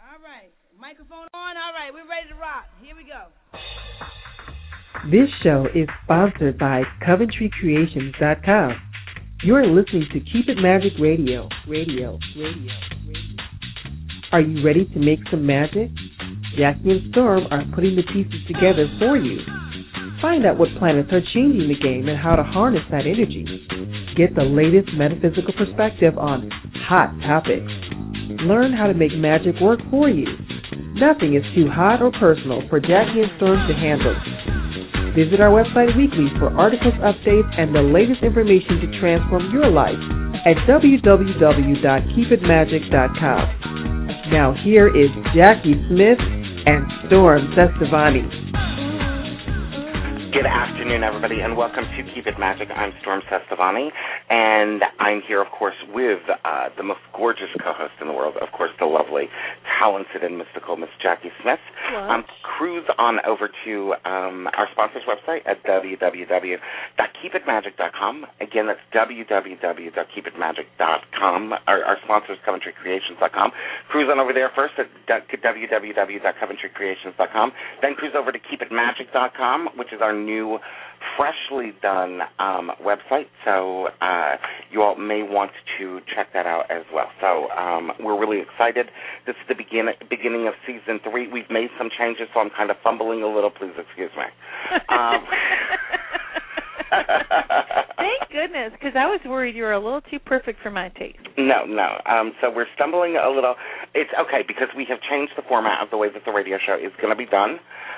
All right. Microphone on. All right. We're ready to rock. Here we go. This show is sponsored by CoventryCreations.com. You're listening to Keep It Magic Radio. Are you ready to make some magic? Jackie and Storm are putting the pieces together for you. Find out what planets are changing the game and how to harness that energy. Get the latest metaphysical perspective on hot topics. Learn how to make magic work for you. Nothing is too hot or personal for Jackie and Storm to handle. Visit our website weekly for articles, updates, and the latest information to transform your life at www.keepitmagic.com. Now here is Jackie Smith and Storm Cestavani. Good afternoon, everybody, and welcome to Keep It Magic. I'm Storm Cestavani, and I'm here, of course, with the most gorgeous co-host in the world, of course, the lovely, talented, and mystical Miss Jackie Smith. Cruise on over to our sponsor's website at www.keepitmagic.com. Again, that's www.keepitmagic.com. Our sponsor is CoventryCreations.com. Cruise on over there first at www.CoventryCreations.com. Then cruise over to KeepItMagic.com, which is our new, freshly done website, so you all may want to check that out as well. So we're really excited. This is the beginning of Season 3. We've made some changes, so I'm kind of fumbling a little. Please excuse me. Thank goodness, because I was worried you were a little too perfect for my taste. No. So we're stumbling a little. It's okay, because we have changed the format of the way that the radio show is going to be done.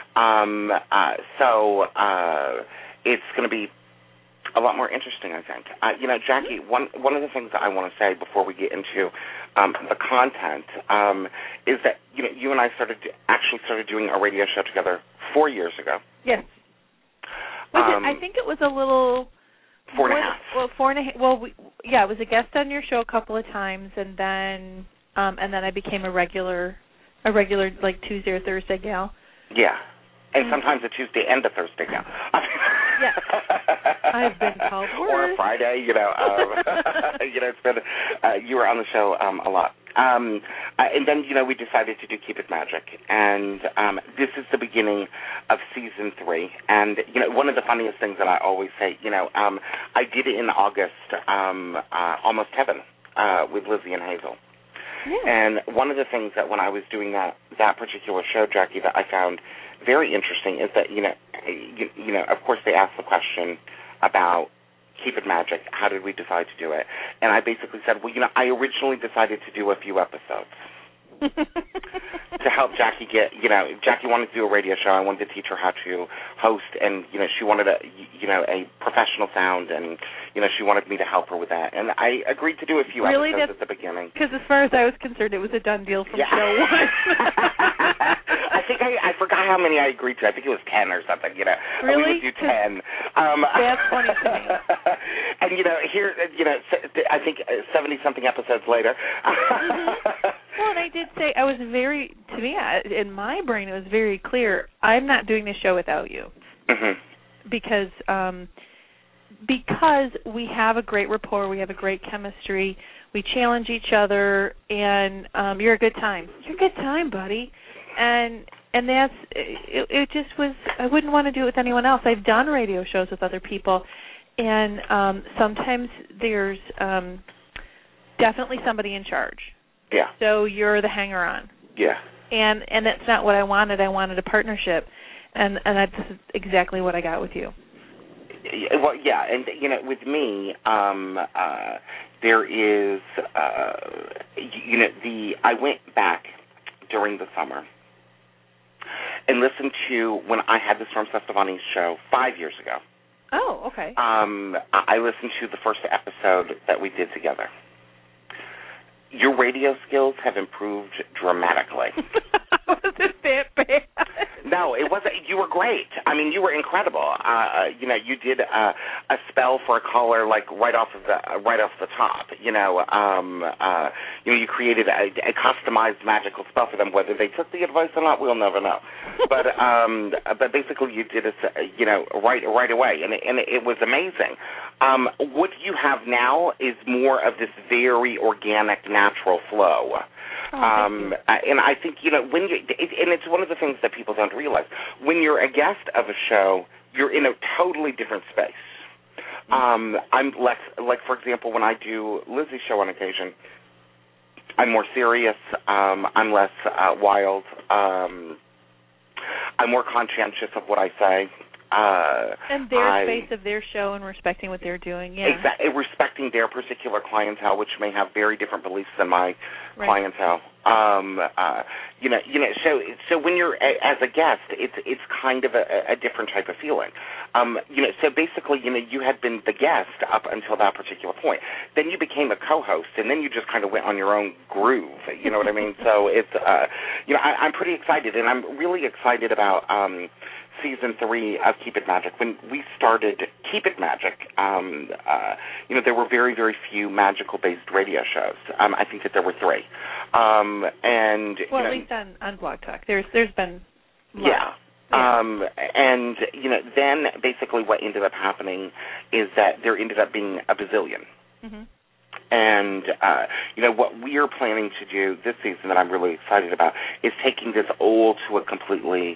It's going to be a lot more interesting, I think. Jackie, one of the things that I want to say before we get into the content is that you and I started doing a radio show together 4 years ago. Yes. I think it was a little 4.5. Well, 4.5. Well, it was a guest on your show a couple of times, and then I became a regular like Tuesday or Thursday gal. Yeah. And sometimes a Tuesday and a Thursday now. Yes. I've been called worse. Or a Friday, it's been, you were on the show a lot. And then, we decided to do Keep It Magic. And this is the beginning of Season 3. And, one of the funniest things that I always say, I did it in August, Almost Heaven, with Lizzie and Hazel. Yeah. And one of the things that when I was doing that particular show, Jackie, that I found very interesting is that, of course they asked the question about Keep It Magic, how did we decide to do it? And I basically said, I originally decided to do a few episodes to help Jackie Jackie wanted to do a radio show. I wanted to teach her how to host, and, she wanted a professional sound, and, she wanted me to help her with that. And I agreed to do a few episodes at the beginning. Because as far as I was concerned, it was a done deal from show one. I think I forgot how many I agreed to. I think it was 10 or something, Really? We would do 10. That's funny to me. And, here, I think 70-something episodes later. Well, and I did say, to me, in my brain, it was very clear, I'm not doing this show without you. Mm-hmm. Because we have a great rapport, we have a great chemistry, we challenge each other, and you're a good time. You're a good time, buddy. And that's, it just was, I wouldn't want to do it with anyone else. I've done radio shows with other people, and sometimes there's definitely somebody in charge. Yeah. So you're the hanger-on. Yeah. And that's not what I wanted. I wanted a partnership, and that's exactly what I got with you. Well, yeah, and with me, there is, I went back during the summer and listened to when I had the Storm Cestavani show 5 years ago. Oh, okay. I listened to the first episode that we did together. Your radio skills have improved dramatically. Was it that bad? No, it wasn't. You were great. I mean, you were incredible. You did a spell for a caller like right off the top. You created a customized magical spell for them. Whether they took the advice or not, we'll never know. But basically, you did it, right away, and it was amazing. What you have now is more of this very organic, natural flow. thank you. And I think, when you, and it's one of the things that people don't realize. When you're a guest of a show, you're in a totally different space. I'm less, like, for example, when I do Lizzie's show on occasion, I'm more serious. I'm less wild. I'm more conscientious of what I say. And their space of their show and respecting what they're doing, yeah. Exactly, respecting their particular clientele, which may have very different beliefs than my clientele. So when you're as a guest, it's kind of a different type of feeling. So basically, you had been the guest up until that particular point. Then you became a co-host, and then you just kind of went on your own groove. You know what I mean? So it's, I'm pretty excited, and I'm really excited about Season 3 of Keep It Magic. When we started Keep It Magic, there were very, very few magical-based radio shows. I think that there were 3. At least on Blog Talk. There's been lots. Yeah. Then basically what ended up happening is that there ended up being a bazillion. Mm-hmm. And, what we are planning to do this season that I'm really excited about is taking this old to a completely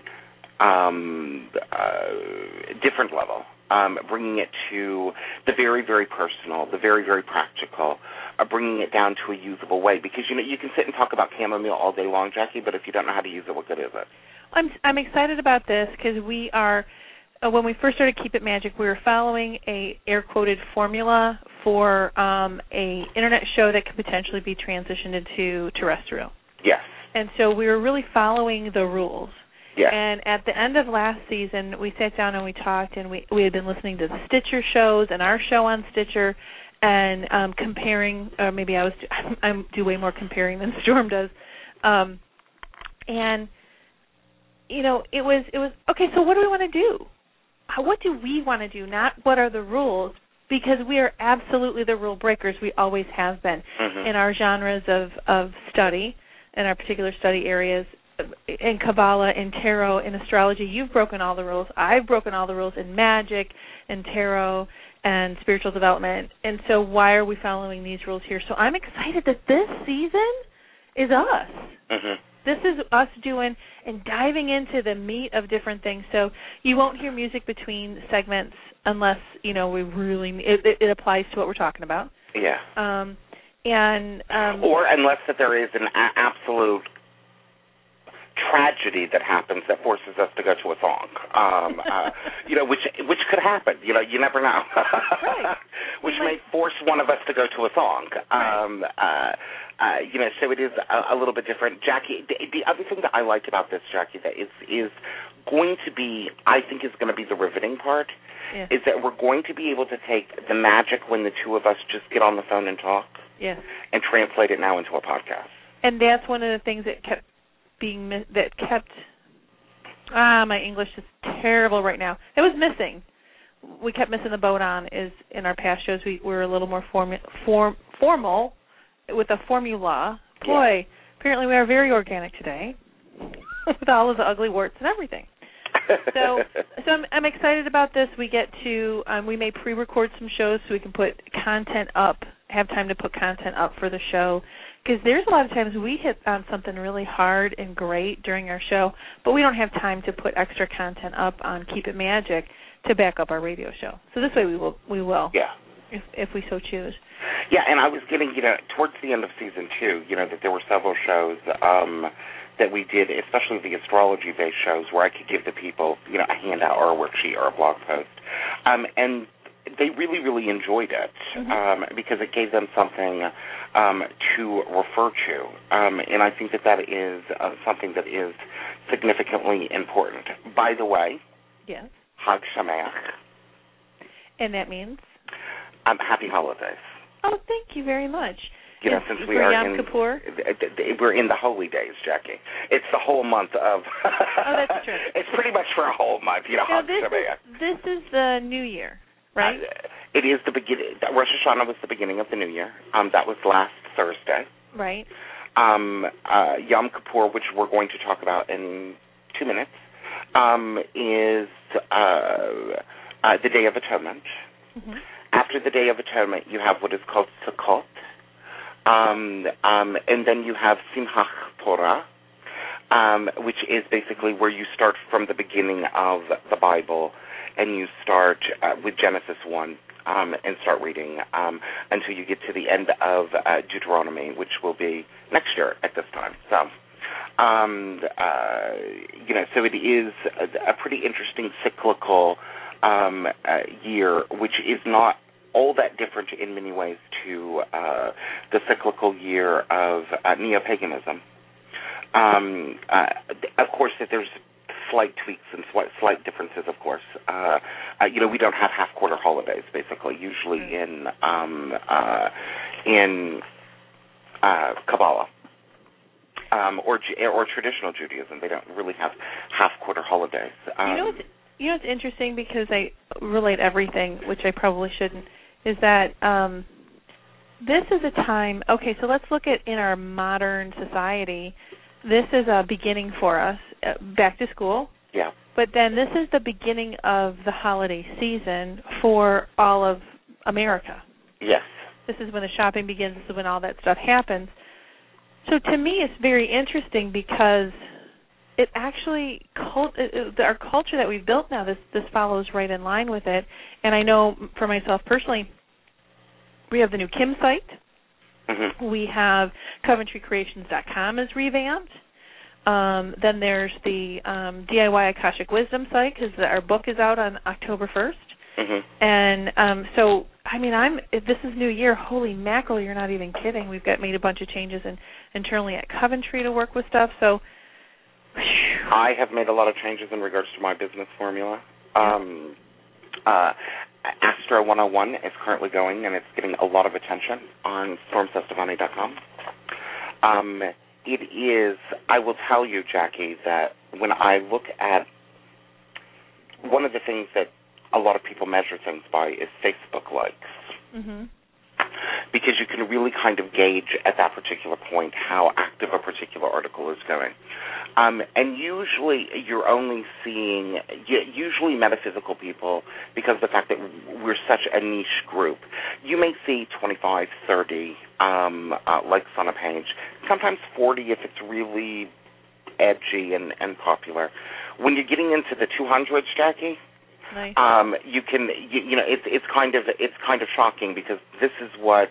different level, bringing it to the very, very personal, the very, very practical, bringing it down to a usable way. Because, you can sit and talk about chamomile all day long, Jackie, but if you don't know how to use it, what good is it? I'm excited about this because we are, when we first started Keep It Magic, we were following a air-quoted formula for a internet show that could potentially be transitioned into terrestrial. Yes. And so we were really following the rules. Yeah. And at the end of last season, we sat down and we talked, and we had been listening to the Stitcher shows and our show on Stitcher, and comparing. Or maybe I do way more comparing than Storm does. And it was okay. So what do we want to do? What do we want to do? Not what are the rules, because we are absolutely the rule breakers. We always have been in our genres of study, in our particular study areas. In Kabbalah, in tarot, in astrology, you've broken all the rules. I've broken all the rules in magic, in tarot, and spiritual development. And so why are we following these rules here? So I'm excited that this season is us. Mm-hmm. This is us doing and diving into the meat of different things. So you won't hear music between segments unless, we really, it applies to what we're talking about. Yeah. Or unless that there is an absolute tragedy that happens that forces us to go to a song, which could happen. You never know. Right. Which may force one of us to go to a song. Right. So it is a little bit different. Jackie, the other thing that I liked about this, Jackie, that is going to be, I think is going to be the riveting part, is that we're going to be able to take the magic when the two of us just get on the phone and talk, and translate it now into a podcast. And that's one of the things that kept my English is terrible right now. It was missing. We kept missing the boat on is in our past shows we were a little more formal with a formula. Boy, apparently we are very organic today with all of the ugly words and everything. So I'm excited about this. We get to we may pre-record some shows so we can put content up, have time to put content up for the show. Because there's a lot of times we hit on something really hard and great during our show, but we don't have time to put extra content up on Keep It Magic to back up our radio show. So this way we will. Yeah. If we so choose. Yeah, and I was getting, towards the end of Season 2, that there were several shows that we did, especially the astrology-based shows, where I could give the people, a handout or a worksheet or a blog post. And they really, really enjoyed it because it gave them something to refer to. And I think that is something that is significantly important. By the way, Chag Sameach. And that means? Happy holidays. Oh, thank you very much. Since we are Yom Kippur? We're in the holy days, Jackie. It's the whole month of... Oh, that's true. It's pretty much for a whole month, Chag Sameach. This is the New Year. Right? It is the beginning. Rosh Hashanah was the beginning of the New Year. That was last Thursday. Right. Yom Kippur, which we're going to talk about in 2 minutes, is the Day of Atonement. Mm-hmm. After the Day of Atonement, you have what is called Sukkot, And then you have Simchat Torah, which is basically where you start from the beginning of the Bible, and you start with Genesis 1 and start reading until you get to the end of Deuteronomy, which will be next year at this time. So, so it is a pretty interesting cyclical year, which is not all that different in many ways to the cyclical year of neo-paganism. Of course, that there's slight tweaks and slight differences, of course. We don't have half-quarter holidays, basically, usually in Kabbalah or traditional Judaism. They don't really have half-quarter holidays. You know what's interesting, because I relate everything, which I probably shouldn't, is that this is a time, okay, so let's look at in our modern society, this is a beginning for us, back to school. Yeah. But then this is the beginning of the holiday season for all of America. Yes. This is when the shopping begins. This is when all that stuff happens. So to me, it's very interesting because it actually, our culture that we've built now, this follows right in line with it. And I know for myself personally, we have the new Kim site. Mm-hmm. We have CoventryCreations.com is revamped. Then there's the DIY Akashic Wisdom site, because our book is out on October 1st. Mm-hmm. And so, I mean, this is New Year. Holy mackerel, you're not even kidding. We've made a bunch of changes internally at Coventry to work with stuff. So, I have made a lot of changes in regards to my business formula. Astro 101 is currently going, and it's getting a lot of attention on stormsestefani.com. It is, I will tell you, Jackie, that when I look at one of the things that a lot of people measure things by is Facebook likes. Mm-hmm. Because you can really kind of gauge at that particular point how active a particular article is going. And usually you're only seeing, metaphysical people, because of the fact that we're such a niche group. You may see 25, 30 likes on a page, sometimes 40 if it's really edgy and popular. When you're getting into the 200s, Jackie, nice. You can, it's kind of shocking, because this is what,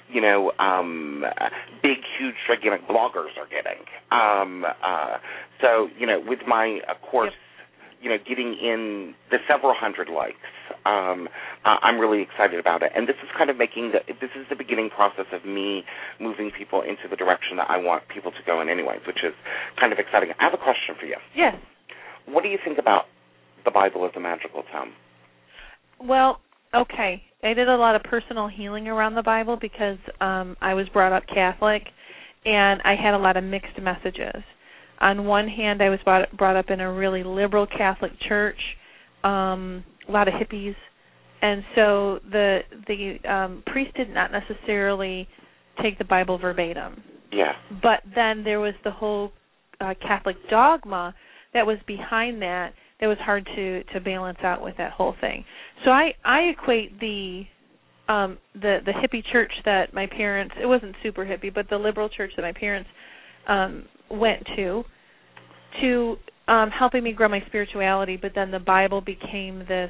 big, huge, gigantic bloggers are getting. So, with my course, getting in the several hundred likes, I'm really excited about it. And this is kind of this is the beginning process of me moving people into the direction that I want people to go in anyways, which is kind of exciting. I have a question for you. Yes. What do you think about the Bible as a magical tome? Well, okay. I did a lot of personal healing around the Bible because I was brought up Catholic, and I had a lot of mixed messages. On one hand, I was brought up in a really liberal Catholic church, a lot of hippies, and so the priest did not necessarily take the Bible verbatim. Yeah. But then there was the whole Catholic dogma that was behind that was hard to balance out with that whole thing. So I equate the hippie church that my parents, it wasn't super hippie, but the liberal church that my parents went to helping me grow my spirituality, but then the Bible became this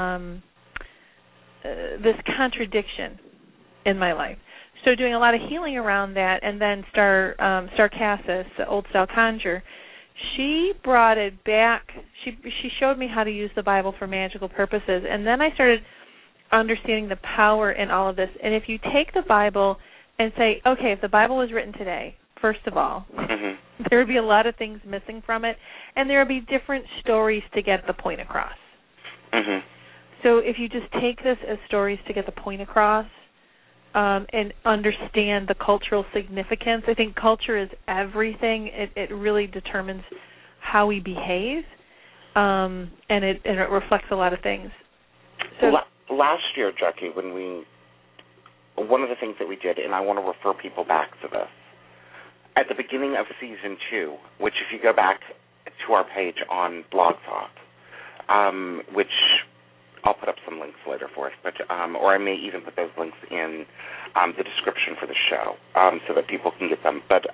this contradiction in my life. So doing a lot of healing around that, and then Star Cassis, the old style conjure, she brought it back. She showed me how to use the Bible for magical purposes, and then I started understanding the power in all of this. And if you take the Bible and say, okay, if the Bible was written today, first of all, mm-hmm. there would be a lot of things missing from it, and there would be different stories to get the point across. Mm-hmm. So if you just take this as stories to get the point across, and understand the cultural significance. I think culture is everything. It really determines how we behave, and it reflects a lot of things. So last year, Jackie, one of the things that we did, and I want to refer people back to this, at the beginning of season 2, which if you go back to our page on Blog Talk, which I'll put up some links later for us, but or I may even put those links in the description for the show so that people can get them. But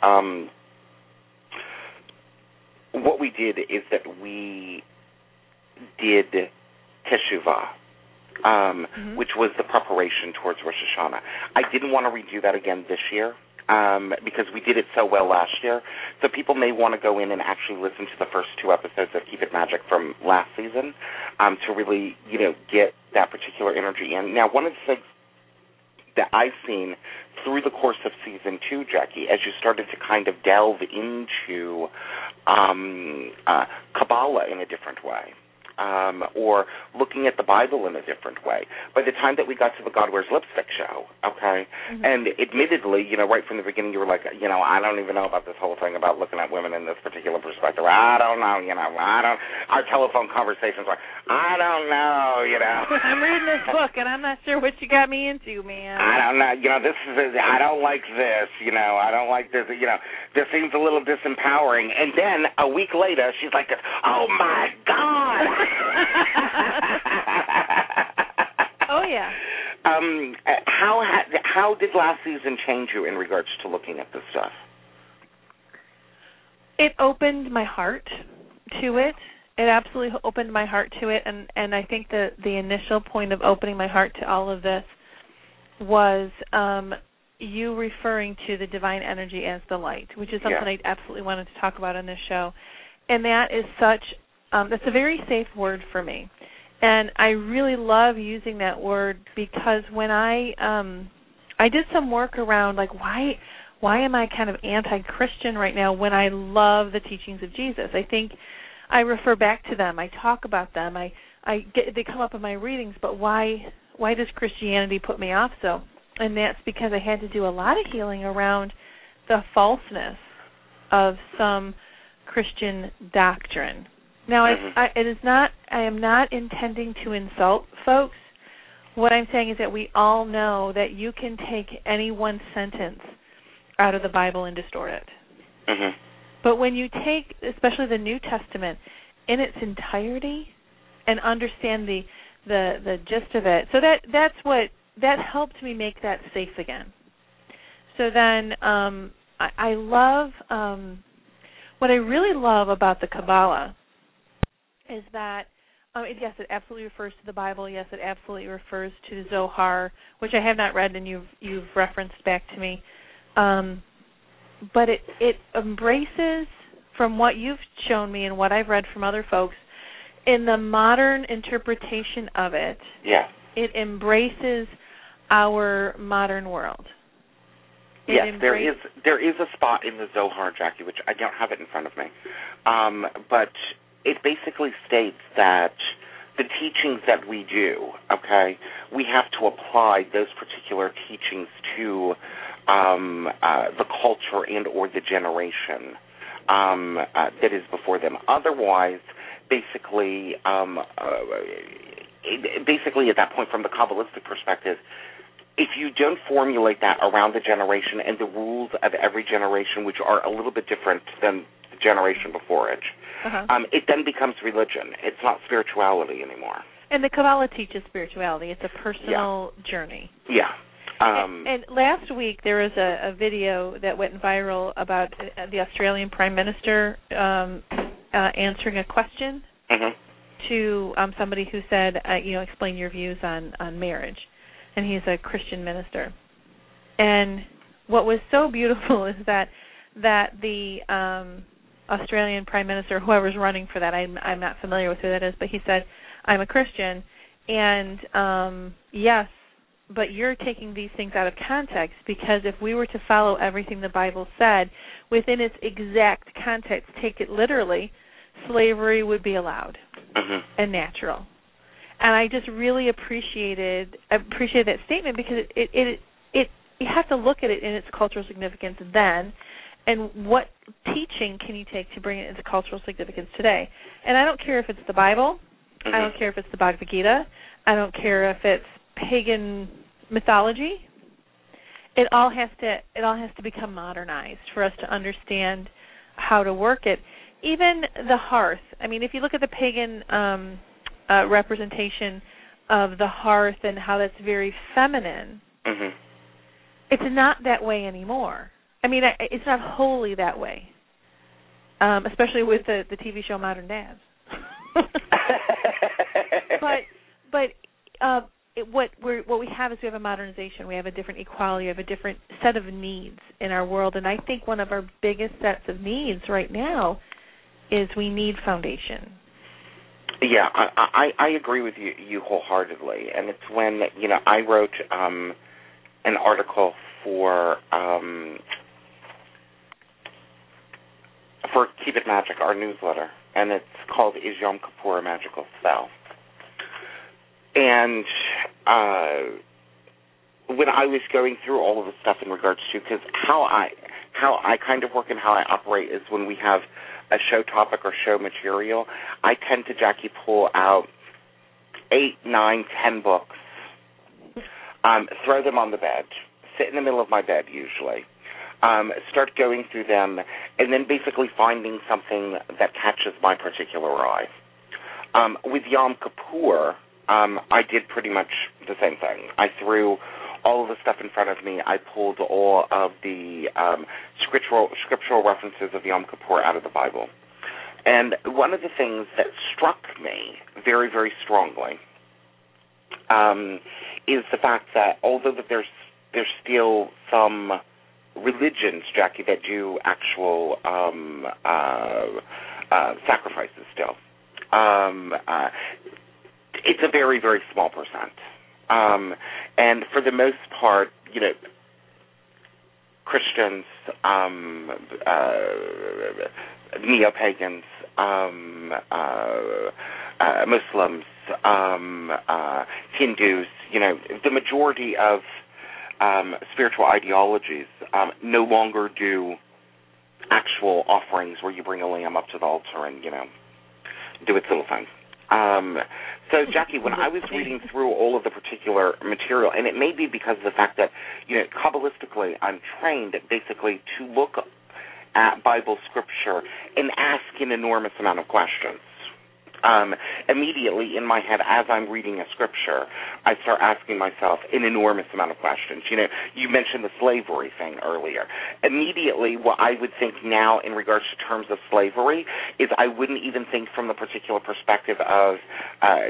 what we did is that we did Teshuvah, which was the preparation towards Rosh Hashanah. I didn't want to redo that again this year because we did it so well last year. So people may want to go in and actually listen to the first 2 episodes of Keep It Magic from last season to really, get that particular energy in. Now, one of the things that I've seen through the course of season 2, Jackie, as you started to kind of delve into Kabbalah in a different way, or looking at the Bible in a different way. By the time that we got to the God Wears Lipstick show, okay, and admittedly, right from the beginning, you were like, I don't even know about this whole thing about looking at women in this particular perspective. I don't know, our telephone conversations were, I don't know, I'm reading this book, and I'm not sure what you got me into, man. I don't know, this is, I don't like this, I don't like this, this seems a little disempowering. And then a week later, she's like, oh, my God. Oh, yeah. How did last season change you in regards to looking at this stuff? It opened my heart to it. It absolutely opened my heart to it, and I think the initial point of opening my heart to all of this was you referring to the divine energy as the light, which is something I absolutely wanted to talk about on this show. And that is that's a very safe word for me. And I really love using that word because when I did some work around, like, why am I kind of anti-Christian right now when I love the teachings of Jesus? I think I refer back to them. I talk about them. They come up in my readings, but why does Christianity put me off so? And that's because I had to do a lot of healing around the falseness of some Christian doctrine. Now, I am not intending to insult folks. What I'm saying is that we all know that you can take any one sentence out of the Bible and distort it. Mm-hmm. But when you take, especially the New Testament, in its entirety and understand the gist of it, so that helped me make that safe again. So then I love, what I really love about the Kabbalah is that, yes, it absolutely refers to the Bible. Yes, it absolutely refers to the Zohar, which I have not read and you've referenced back to me. But it embraces, from what you've shown me and what I've read from other folks, in the modern interpretation of it, it embraces our modern world. Yes, there is a spot in the Zohar, Jackie, which I don't have it in front of me, but it basically states that the teachings that we do, okay, we have to apply those particular teachings to the culture and or the generation that is before them. Otherwise, basically at that point, from the Kabbalistic perspective, if you don't formulate that around the generation and the rules of every generation, which are a little bit different than the generation before it, it then becomes religion. It's not spirituality anymore. And the Kabbalah teaches spirituality. It's a personal journey. Yeah. And last week there was a video that went viral about the Australian Prime Minister answering a question to somebody who said, explain your views on marriage. And he's a Christian minister. And what was so beautiful is that the Australian Prime Minister, whoever's running for that, I'm not familiar with who that is, but he said, I'm a Christian, and yes, but you're taking these things out of context, because if we were to follow everything the Bible said within its exact context, take it literally, slavery would be allowed and natural. And I just really appreciated that statement, because it you have to look at it in its cultural significance then, and what teaching can you take to bring it into cultural significance today. And I don't care if it's the Bible, I don't care if it's the Bhagavad Gita, I don't care if it's pagan mythology. It all has to become modernized for us to understand how to work it. Even the hearth. I mean, if you look at the pagan representation of the hearth and how that's very feminine. Mhm. It's not that way anymore. I mean, it's not wholly that way, especially with the TV show Modern Dads. What we have is we have a modernization. We have a different equality. We have a different set of needs in our world, and I think one of our biggest sets of needs right now is we need foundation. Yeah, I agree with you wholeheartedly, and it's when I wrote an article for Keep It Magic, our newsletter, and it's called "Is Yom Kippur a Magical Spell?" And when I was going through all of the stuff in regards to, because how I kind of work and how I operate is when we have a show topic or show material, I tend to, Jackie, pull out 8, 9, 10 books, throw them on the bed, sit in the middle of my bed usually, start going through them, and then basically finding something that catches my particular eye. With Yom Kippur, I did pretty much the same thing. I threw all of the stuff in front of me. I pulled all of the scriptural references of Yom Kippur out of the Bible. And one of the things that struck me very, very strongly is the fact that although that there's still some religions, Jackie, that do actual sacrifices still, it's a very, very small percent. And for the most part, Christians, neo-pagans, Muslims, Hindus, the majority of spiritual ideologies no longer do actual offerings where you bring a lamb up to the altar and, do its little thing. So, Jackie, when I was reading through all of the particular material, and it may be because of the fact that, Kabbalistically, I'm trained basically to look at Bible scripture and ask an enormous amount of questions. Immediately in my head, as I'm reading a scripture, I start asking myself an enormous amount of questions. You mentioned the slavery thing earlier. Immediately, what I would think now in regards to terms of slavery is I wouldn't even think from the particular perspective of, an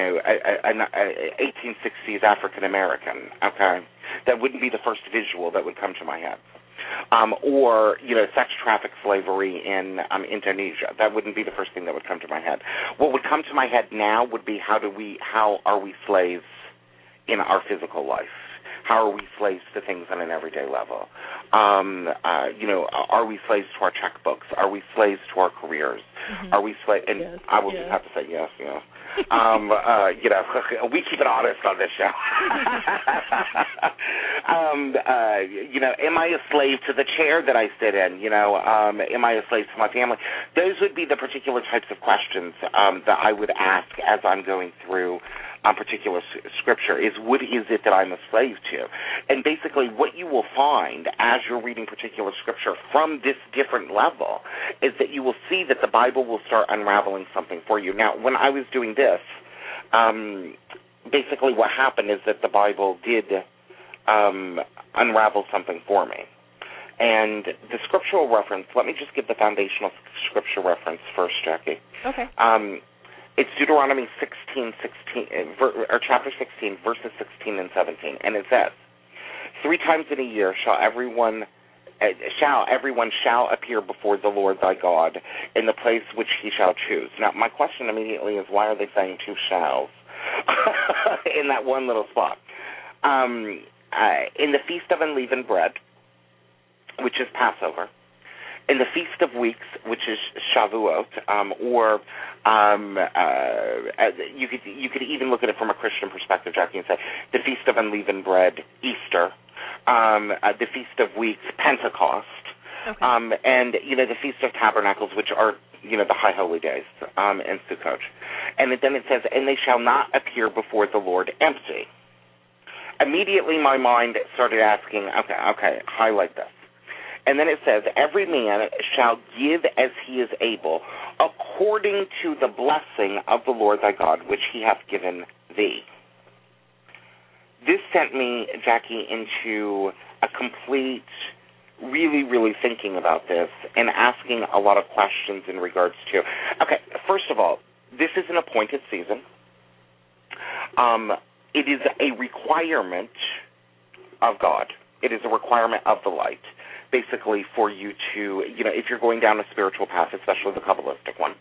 1860s African American. Okay, that wouldn't be the first visual that would come to my head. Or sex traffic slavery in Indonesia. That wouldn't be the first thing that would come to my head. What would come to my head now would be how are we slaves in our physical life? How are we slaves to things on an everyday level? Are we slaves to our checkbooks? Are we slaves to our careers? Mm-hmm. Are we slaves? And yes, I will just have to say yes. We keep it honest on this show. Am I a slave to the chair that I sit in? Am I a slave to my family? Those would be the particular types of questions that I would ask as I'm going through particular scripture is what is it that I'm a slave to? And basically what you will find as you're reading particular scripture from this different level is that you will see that the Bible will start unraveling something for you. Now, when I was doing this, basically what happened is that the Bible did unravel something for me. And the scriptural reference, let me just give the foundational scripture reference first, Jackie. Okay. It's Deuteronomy 16:16, chapter 16, verses 16 and 17, and it says, 3 times in a year everyone shall appear before the Lord thy God in the place which he shall choose. Now, my question immediately is, why are they saying 2 shalls in that one little spot? In the Feast of Unleavened Bread, which is Passover, in the Feast of Weeks, which is Shavuot, you could even look at it from a Christian perspective, Jackie, and say the Feast of Unleavened Bread, Easter, the Feast of Weeks, Pentecost, okay. And the Feast of Tabernacles, which are the High Holy Days, and Sukkot. And then it says, and they shall not appear before the Lord empty. Immediately, my mind started asking, okay, highlight this. And then it says, every man shall give as he is able, according to the blessing of the Lord thy God, which he hath given thee. this sent me, Jackie, into a complete, really, really thinking about this and asking a lot of questions in regards to, okay, first of all, this is an appointed season. It is a requirement of God. It is a requirement of the light, basically, for you to, if you're going down a spiritual path, especially the Kabbalistic one,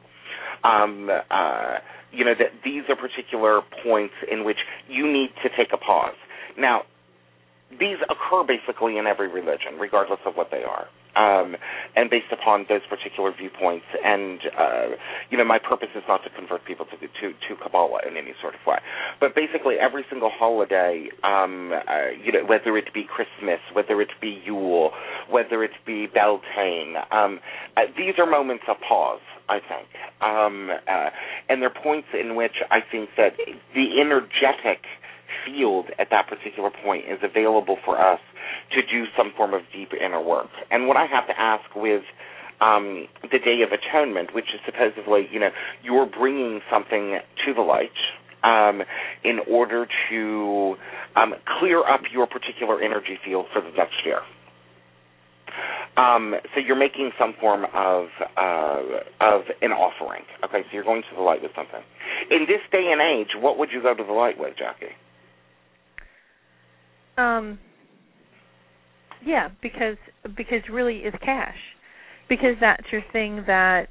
that these are particular points in which you need to take a pause. Now, these occur basically in every religion, regardless of what they are, and based upon those particular viewpoints. And my purpose is not to convert people to Kabbalah in any sort of way, but basically every single holiday, whether it be Christmas, whether it be Yule, whether it be Beltane, these are moments of pause, I think, and they're points in which I think that the energetic field at that particular point is available for us to do some form of deep inner work. And what I have to ask with the Day of Atonement, which is supposedly, you're bringing something to the light in order to clear up your particular energy field for the next year. So you're making some form of an offering. Okay, so you're going to the light with something. In this day and age, what would you go to the light with, Jackie? Yeah, because really is cash. Because that's your thing that,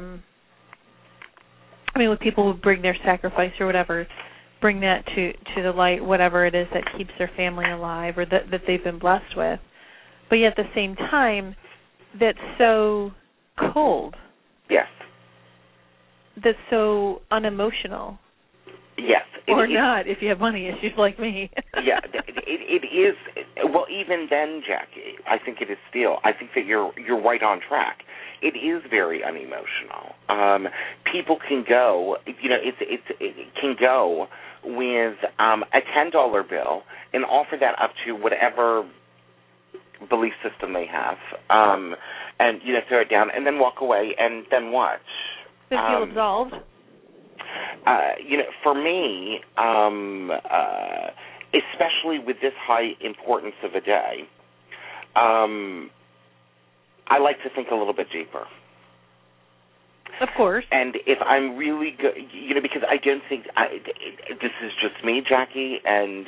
when people would bring their sacrifice or whatever, bring that to the light, whatever it is that keeps their family alive or that they've been blessed with. But yet at the same time, that's so cold. Yes. That's so unemotional. Yes. Or not, if you have money issues like me. Yeah, it is. Well, even then, Jackie, I think it is still. I think that you're right on track. It is very unemotional. People can go. It can go with a $10 bill and offer that up to whatever belief system they have, and throw it down, and then walk away, and then what? They feel absolved. For me, especially with this high importance of a day, I like to think a little bit deeper. Of course. And if I'm really good, because I don't think this is just me, Jackie, and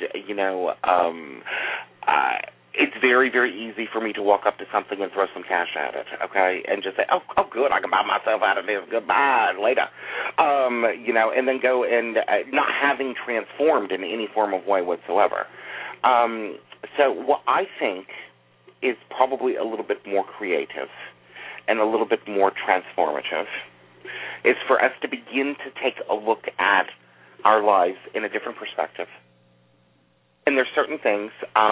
it's very, very easy for me to walk up to something and throw some cash at it, okay, and just say, oh, good, I can buy myself out of this, goodbye, later, and then go and not having transformed in any form of way whatsoever. So what I think is probably a little bit more creative and a little bit more transformative is for us to begin to take a look at our lives in a different perspective. And there's certain things,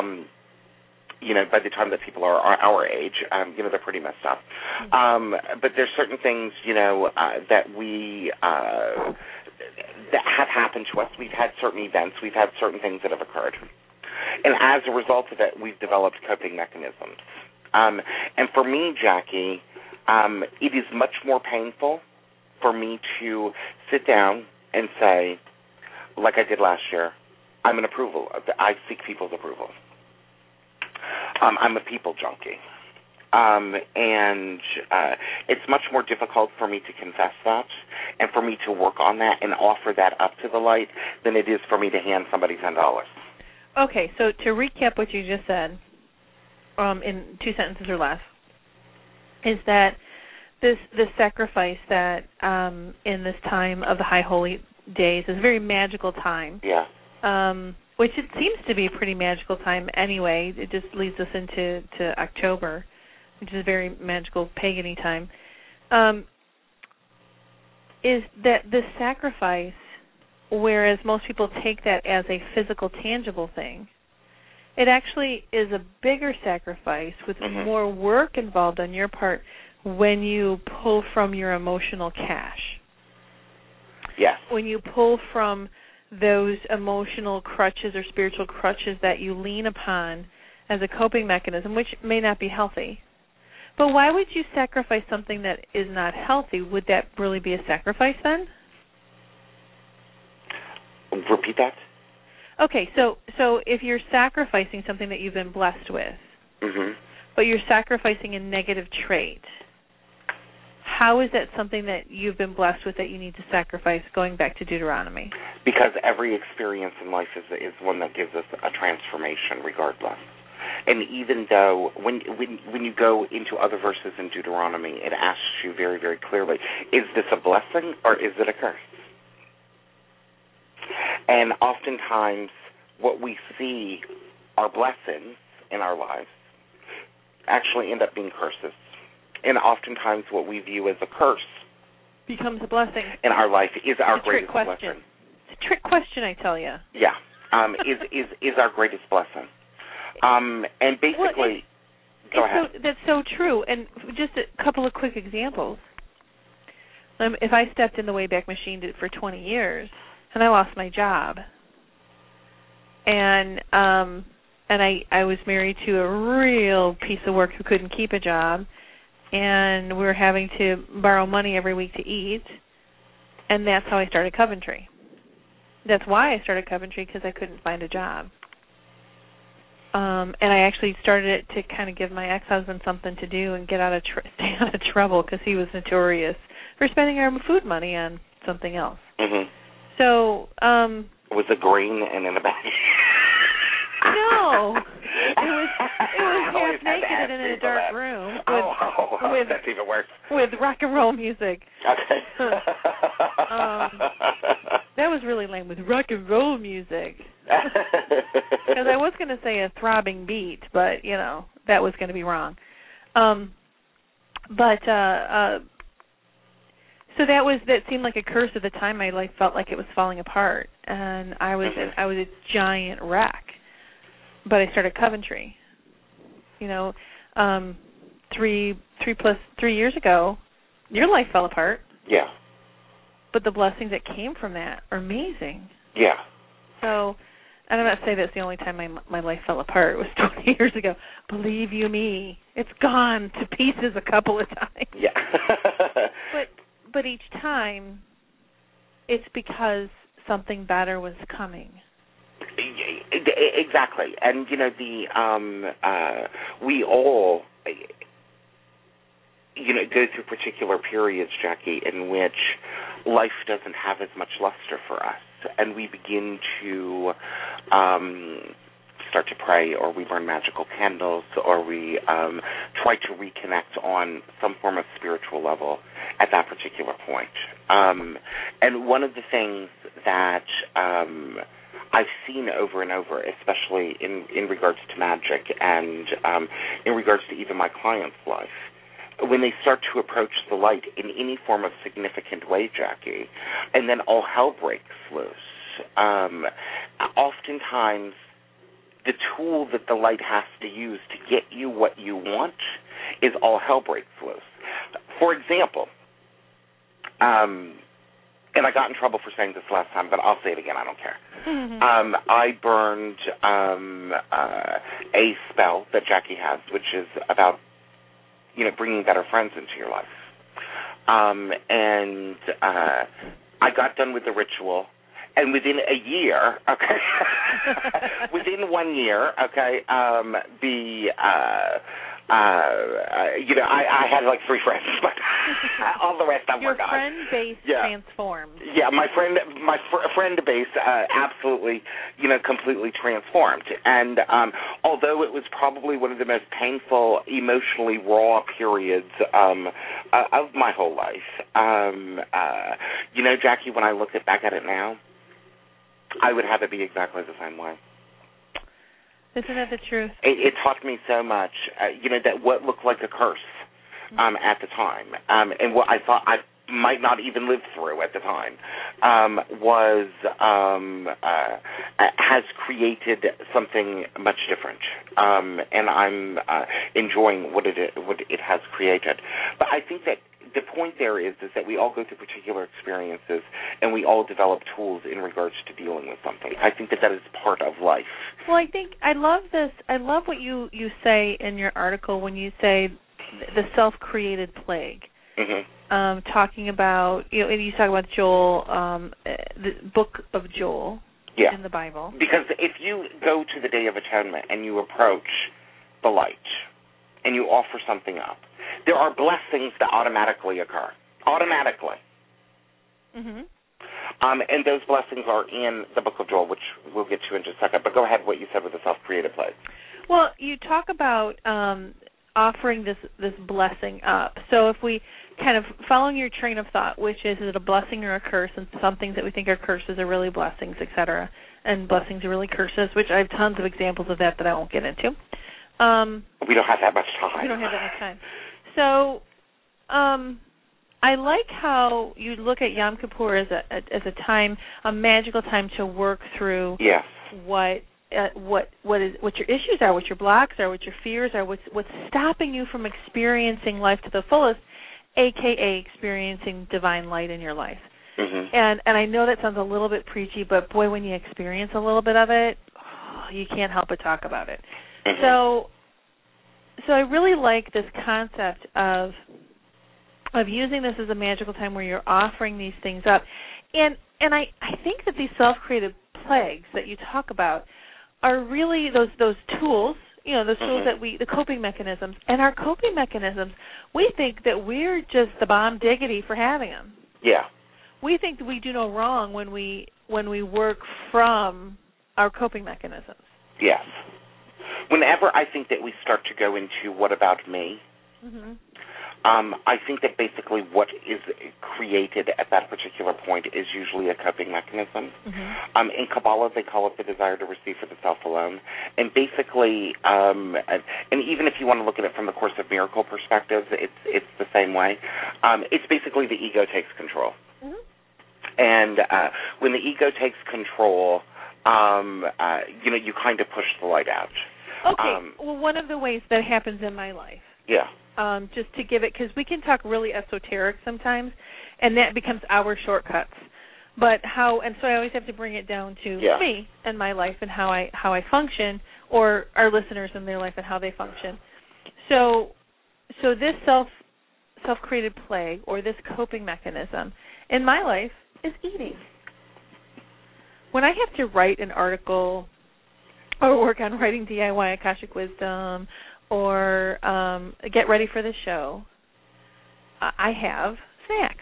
by the time that people are our age, they're pretty messed up. But there's certain things, that we that have happened to us. We've had certain events. We've had certain things that have occurred. And as a result of it, we've developed coping mechanisms. And for me, Jackie, it is much more painful for me to sit down and say, like I did last year, I'm an approval. I seek people's approval. I'm a people junkie. And it's much more difficult for me to confess that and for me to work on that and offer that up to the light than it is for me to hand somebody $10. Okay, so to recap what you just said, in 2 sentences or less, is that this sacrifice that in this time of the High Holy Days is a very magical time. Yeah. Which it seems to be a pretty magical time anyway. It just leads us into October, which is a very magical pagan-y time. Is that this sacrifice, whereas most people take that as a physical, tangible thing, it actually is a bigger sacrifice with more work involved on your part when you pull from your emotional cache. Yes. When you pull from those emotional crutches or spiritual crutches that you lean upon as a coping mechanism, which may not be healthy. But why would you sacrifice something that is not healthy? Would that really be a sacrifice then? Repeat that? Okay, so if you're sacrificing something that you've been blessed with, but you're sacrificing a negative trait, how is that something that you've been blessed with that you need to sacrifice, going back to Deuteronomy? Because every experience in life is one that gives us a transformation regardless. And even though when you go into other verses in Deuteronomy, it asks you very, very clearly, is this a blessing or is it a curse? And oftentimes what we see are blessings in our lives actually end up being curses. And oftentimes what we view as a curse becomes a blessing in our life is our greatest blessing. It's a trick question, I tell you. Yeah, is our greatest blessing. And basically, go ahead. That's so true. And just a couple of quick examples. If I stepped in the Wayback Machine for 20 years and I lost my job, and I was married to a real piece of work who couldn't keep a job, and we were having to borrow money every week to eat, and that's how I started Coventry. That's why I started Coventry, because I couldn't find a job. And I actually started it to kind of give my ex-husband something to do and get stay out of trouble, because he was notorious for spending our food money on something else. Mm-hmm. So, was it green and in a bag? No, it was half naked and in a dark room with that's even worse. With rock and roll music. Okay. That was really lame, with rock and roll music. Because I was going to say a throbbing beat, but that was going to be wrong. So that seemed like a curse at the time. My life felt like it was falling apart, and I was a giant wreck. But I started Coventry. 3 years ago, your life fell apart. Yeah. But the blessings that came from that are amazing. Yeah. So, and I'm not saying that's the only time my life fell apart. It was 20 years ago. Believe you me, it's gone to pieces a couple of times. Yeah. But each time, it's because something better was coming. Exactly, and we all go through particular periods, Jackie, in which life doesn't have as much luster for us, and we begin to start to pray, or we burn magical candles, or we try to reconnect on some form of spiritual level at that particular point. And one of the things that I've seen over and over, especially in regards to magic and in regards to even my clients' life, when they start to approach the light in any form of significant way, Jackie, and then all hell breaks loose, oftentimes the tool that the light has to use to get you what you want is all hell breaks loose. For example, and I got in trouble for saying this last time, but I'll say it again, I don't care. Mm-hmm. I burned a spell that Jackie has, which is about, bringing better friends into your life. And I got done with the ritual, and within a year, within 1 year, I had like 3 friends, but all the rest were gone. Your friend base transformed. Yeah, my friend base absolutely, completely transformed. And although it was probably one of the most painful, emotionally raw periods of my whole life, Jackie, when I look back at it now, I would have it be exactly the same way. Isn't that the truth? It taught me so much, that what looked like a curse at the time, and what I thought I might not even live through at the time, has created something much different, and I'm enjoying what it has created. But I think that the point there is that we all go through particular experiences, and we all develop tools in regards to dealing with something. I think that is part of life. Well, I love this. I love what you say in your article when you say the self-created plague. Mm-hmm. Talking about, you talk about Joel, the book of Joel. in the Bible. Because if you go to the Day of Atonement and you approach the light and you offer something up, there are blessings that automatically occur. Automatically. Mm-hmm. And those blessings are in the Book of Joel, which we'll get to in just a second. But go ahead, what you said with the self-created plague. Well, you talk about offering this blessing up. So if we kind of following your train of thought, which is it a blessing or a curse, and some things that we think are curses are really blessings, etc., and blessings are really curses, which I have tons of examples of that I won't get into. We don't have that much time. We don't have that much time. So I like how you look at Yom Kippur as a time, a magical time to work through what your issues are, what your blocks are, what your fears are, what's stopping you from experiencing life to the fullest, a.k.a. experiencing divine light in your life. Mm-hmm. And I know that sounds a little bit preachy, but boy, when you experience a little bit of it, you can't help but talk about it. Mm-hmm. So I really like this concept of using this as a magical time where you're offering these things up. And I think that these self-created plagues that you talk about are really those tools, those tools that the coping mechanisms. And our coping mechanisms, we think that we're just the bomb diggity for having them. Yeah. We think that we do no wrong when we work from our coping mechanisms. Yes. Whenever I think that we start to go into what about me, mm-hmm. I think that basically what is created at that particular point is usually a coping mechanism. Mm-hmm. In Kabbalah, they call it the desire to receive for the self alone. And basically, and even if you want to look at it from the Course of Miracle perspective, it's the same way. It's basically the ego takes control. Mm-hmm. And when the ego takes control, you kind of push the light out. Okay. Well, one of the ways that happens in my life. Yeah. Just to give it, because we can talk really esoteric sometimes, and that becomes our shortcuts. But so I always have to bring it down to me and my life and how I function, or our listeners and their life and how they function. So this self-created plague or this coping mechanism in my life is eating. When I have to write an article or work on writing DIY Akashic Wisdom or get ready for the show, I have snacks.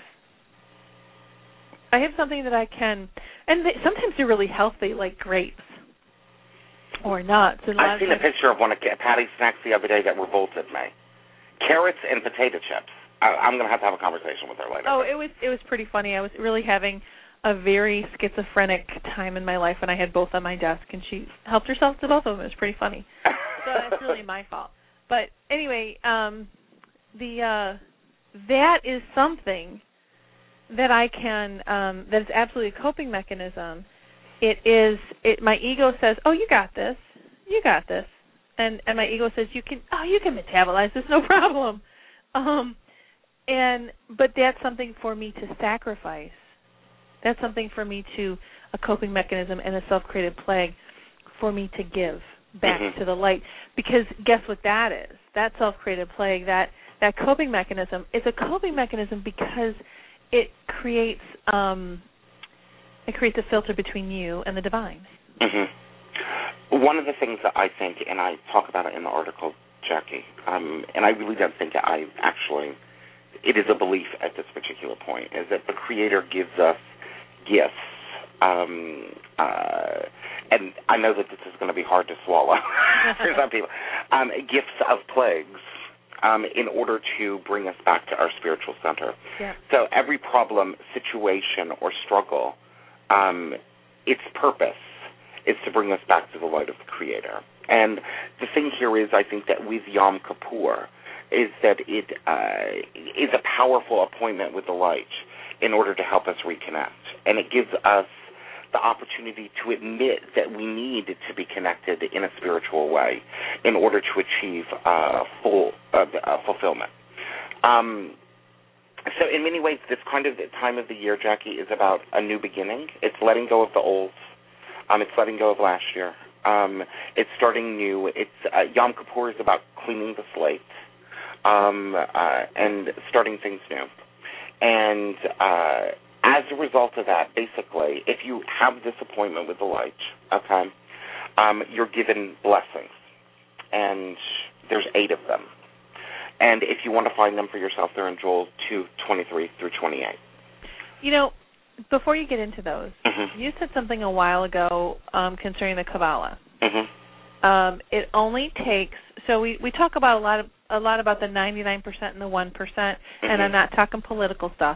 I have something that I can, and sometimes they're really healthy, like grapes or nuts. And I've seen a picture of one of Patty's snacks the other day that revolted me. Carrots and potato chips. I'm going to have a conversation with her later. Oh, it was pretty funny. I was really having a very schizophrenic time in my life when I had both on my desk, and she helped herself to both of them. It was pretty funny. So that's really my fault. But anyway, that is something that I can, that is absolutely a coping mechanism. My ego says, oh, you got this, and my ego says, you can metabolize this, no problem. But that's something for me to sacrifice. That's something for me a coping mechanism and a self-created plague for me to give back to the light. Because guess what that is? That self-created plague, that coping mechanism is a coping mechanism because it creates a filter between you and the divine. Mm-hmm. One of the things that I think, and I talk about it in the article, Jackie, and I really don't think that it is a belief at this particular point, is that the Creator gives us gifts. And I know that this is going to be hard to swallow for some people. Gifts of plagues in order to bring us back to our spiritual center. Yeah. So every problem, situation, or struggle, its purpose is to bring us back to the light of the Creator. And the thing here is, I think that with Yom Kippur, is that it is a powerful appointment with the light in order to help us reconnect. And it gives us the opportunity to admit that we need to be connected in a spiritual way in order to achieve full fulfillment. So in many ways, this kind of time of the year, Jackie, is about a new beginning. It's letting go of the old. It's letting go of last year. It's starting new. It's Yom Kippur is about cleaning the slate and starting things new. And as a result of that, basically, if you have this appointment with the light, okay, you're given blessings, and there's 8 of them. And if you want to find them for yourself, they're in Joel 2:23 through 28. You know, before you get into those, you said something a while ago concerning the Kabbalah. It only takes, so we talk about a lot about the 99% and the 1%, and I'm not talking political stuff.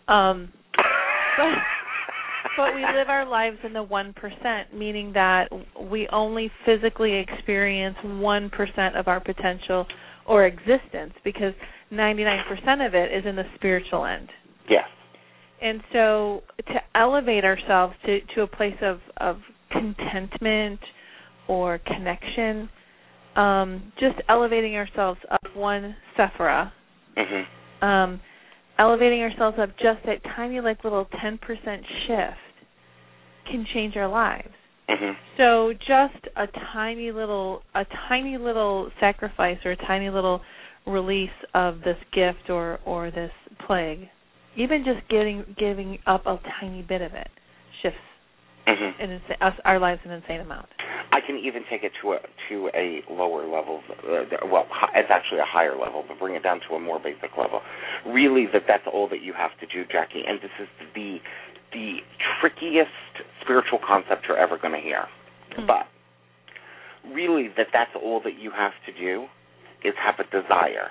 But we live our lives in the 1%, meaning that we only physically experience 1% of our potential or existence, because 99% of it is in the spiritual end. Yes. And so to elevate ourselves to a place of contentment or connection, just elevating ourselves up one sephira, elevating ourselves up just that tiny, like, little 10% shift can change our lives. So just a tiny little sacrifice or a tiny little release of this gift or this plague, even just giving up a tiny bit of it, shifts our lives an insane amount. I can even take it to a lower level. Well, it's actually a higher level, but bring it down to a more basic level. Really, that's all that you have to do, Jackie. And this is the trickiest spiritual concept you're ever going to hear. But really, that's all that you have to do is have a desire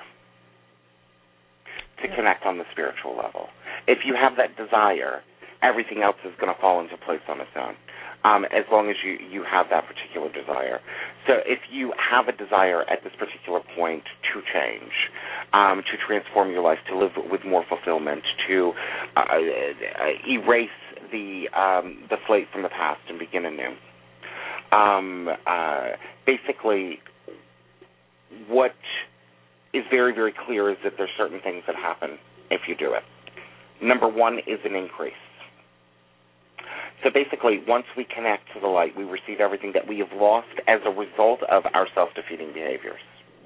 to connect on the spiritual level. If you have that desire, everything else is going to fall into place on its own, as long as you have that particular desire. So if you have a desire at this particular point to change, to transform your life, to live with more fulfillment, to erase the slate from the past and begin anew, basically what is very, very clear is that there's certain things that happen if you do it. Number one is an increase. So basically, once we connect to the light, we receive everything that we have lost as a result of our self-defeating behaviors.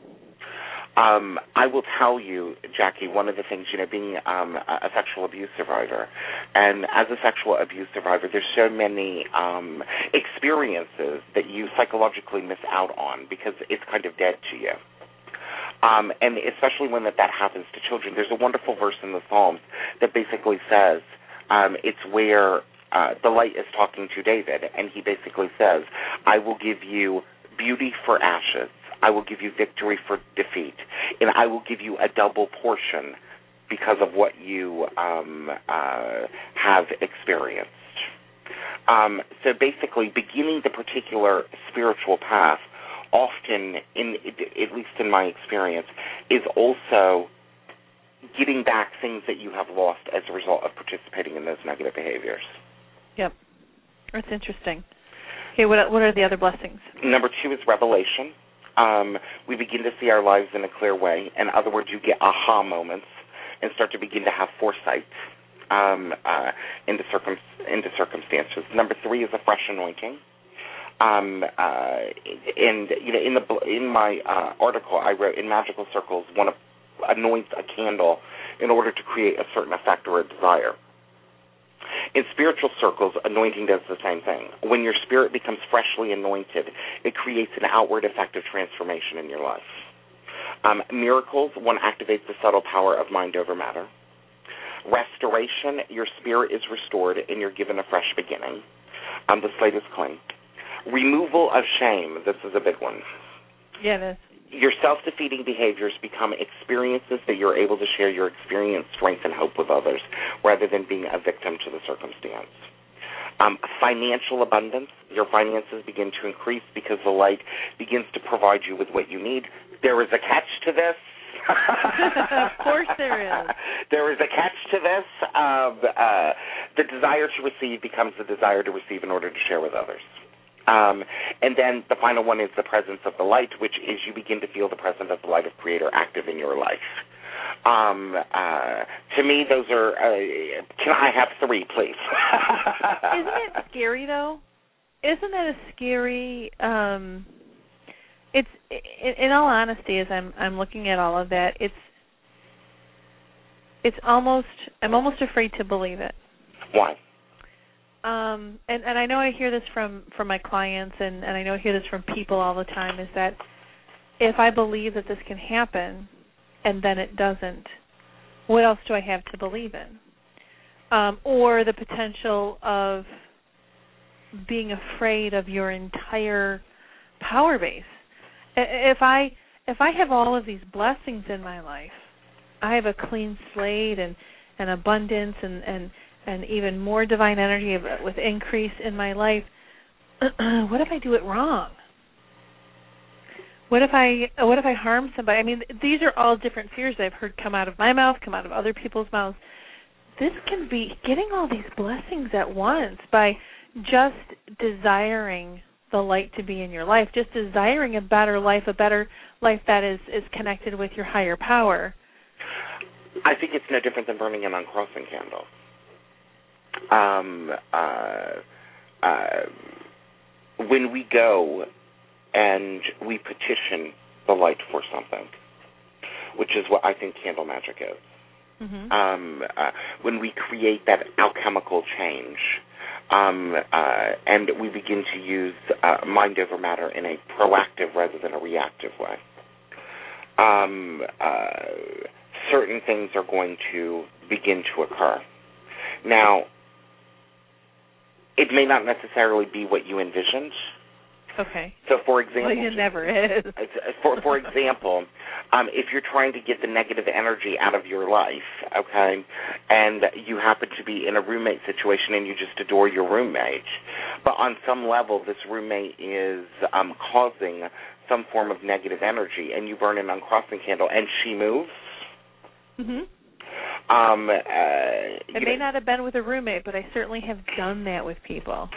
I will tell you, Jackie, one of the things, being a sexual abuse survivor, and as a sexual abuse survivor, there's so many experiences that you psychologically miss out on because it's kind of dead to you. And especially when that happens to children, there's a wonderful verse in the Psalms that basically says it's where the light is talking to David, and he basically says, I will give you beauty for ashes, I will give you victory for defeat, and I will give you a double portion because of what you have experienced. So basically, beginning the particular spiritual path, often, at least in my experience, is also getting back things that you have lost as a result of participating in those negative behaviors. Yep. That's interesting. Okay, what are the other blessings? Number 2 is revelation. We begin to see our lives in a clear way. In other words, you get aha moments and start to begin to have foresight into circumstances. Number 3 is a fresh anointing. And in my article I wrote, in magical circles, one anoints a candle in order to create a certain effect or a desire. In spiritual circles, anointing does the same thing. When your spirit becomes freshly anointed, it creates an outward effect of transformation in your life. Miracles, one activates the subtle power of mind over matter. Restoration, your spirit is restored and you're given a fresh beginning. The slate is clean. Removal of shame, this is a big one. Yeah, it is. Your self-defeating behaviors become experiences that you're able to share your experience, strength, and hope with others, rather than being a victim to the circumstance. Financial abundance, your finances begin to increase because the light begins to provide you with what you need. There is a catch to this. Of course there is. There is a catch to this. The desire to receive becomes the desire to receive in order to share with others. And then the final one is the presence of the light, which is you begin to feel the presence of the light of Creator active in your life. To me, those are, can I have 3, please? Isn't it scary, though? Isn't it a scary, it's, in all honesty, as I'm looking at all of that, I'm almost afraid to believe it. Why? And I know I hear this from my clients, and I know I hear this from people all the time, is that if I believe that this can happen and then it doesn't, what else do I have to believe in? Or the potential of being afraid of your entire power base. If I have all of these blessings in my life, I have a clean slate and abundance and even more divine energy with increase in my life, what if I do it wrong? What if I harm somebody? I mean, these are all different fears that I've heard come out of my mouth, come out of other people's mouths. This can be getting all these blessings at once by just desiring the light to be in your life, just desiring a better life that is connected with your higher power. I think it's no different than burning an uncrossing candle. When we go and we petition the light for something, which is what I think candle magic is, when we create that alchemical change, and we begin to use mind over matter in a proactive rather than a reactive way, certain things are going to begin to occur. Now, it may not necessarily be what you envisioned. Okay. So, for example, well, it never is. For example, if you're trying to get the negative energy out of your life, okay, and you happen to be in a roommate situation and you just adore your roommate, but on some level this roommate is causing some form of negative energy, and you burn an uncrossing candle and she moves. Mm-hmm. It may not have been with a roommate, but I certainly have done that with people.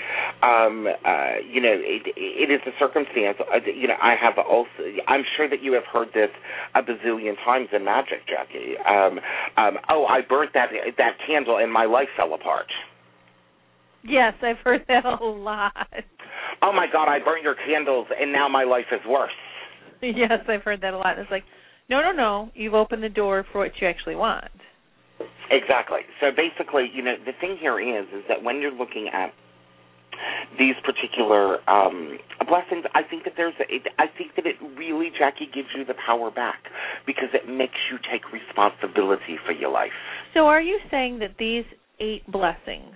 It is a circumstance. I have also. I'm sure that you have heard this a bazillion times in magic, Jackie. I burnt that candle and my life fell apart. Yes, I've heard that a lot. Oh my God, I burnt your candles and now my life is worse. Yes, I've heard that a lot. It's like, no, you've opened the door for what you actually want. Exactly. So basically, the thing here is that when you're looking at these particular blessings, I think that it really, Jackie, gives you the power back because it makes you take responsibility for your life. So are you saying that these 8 blessings,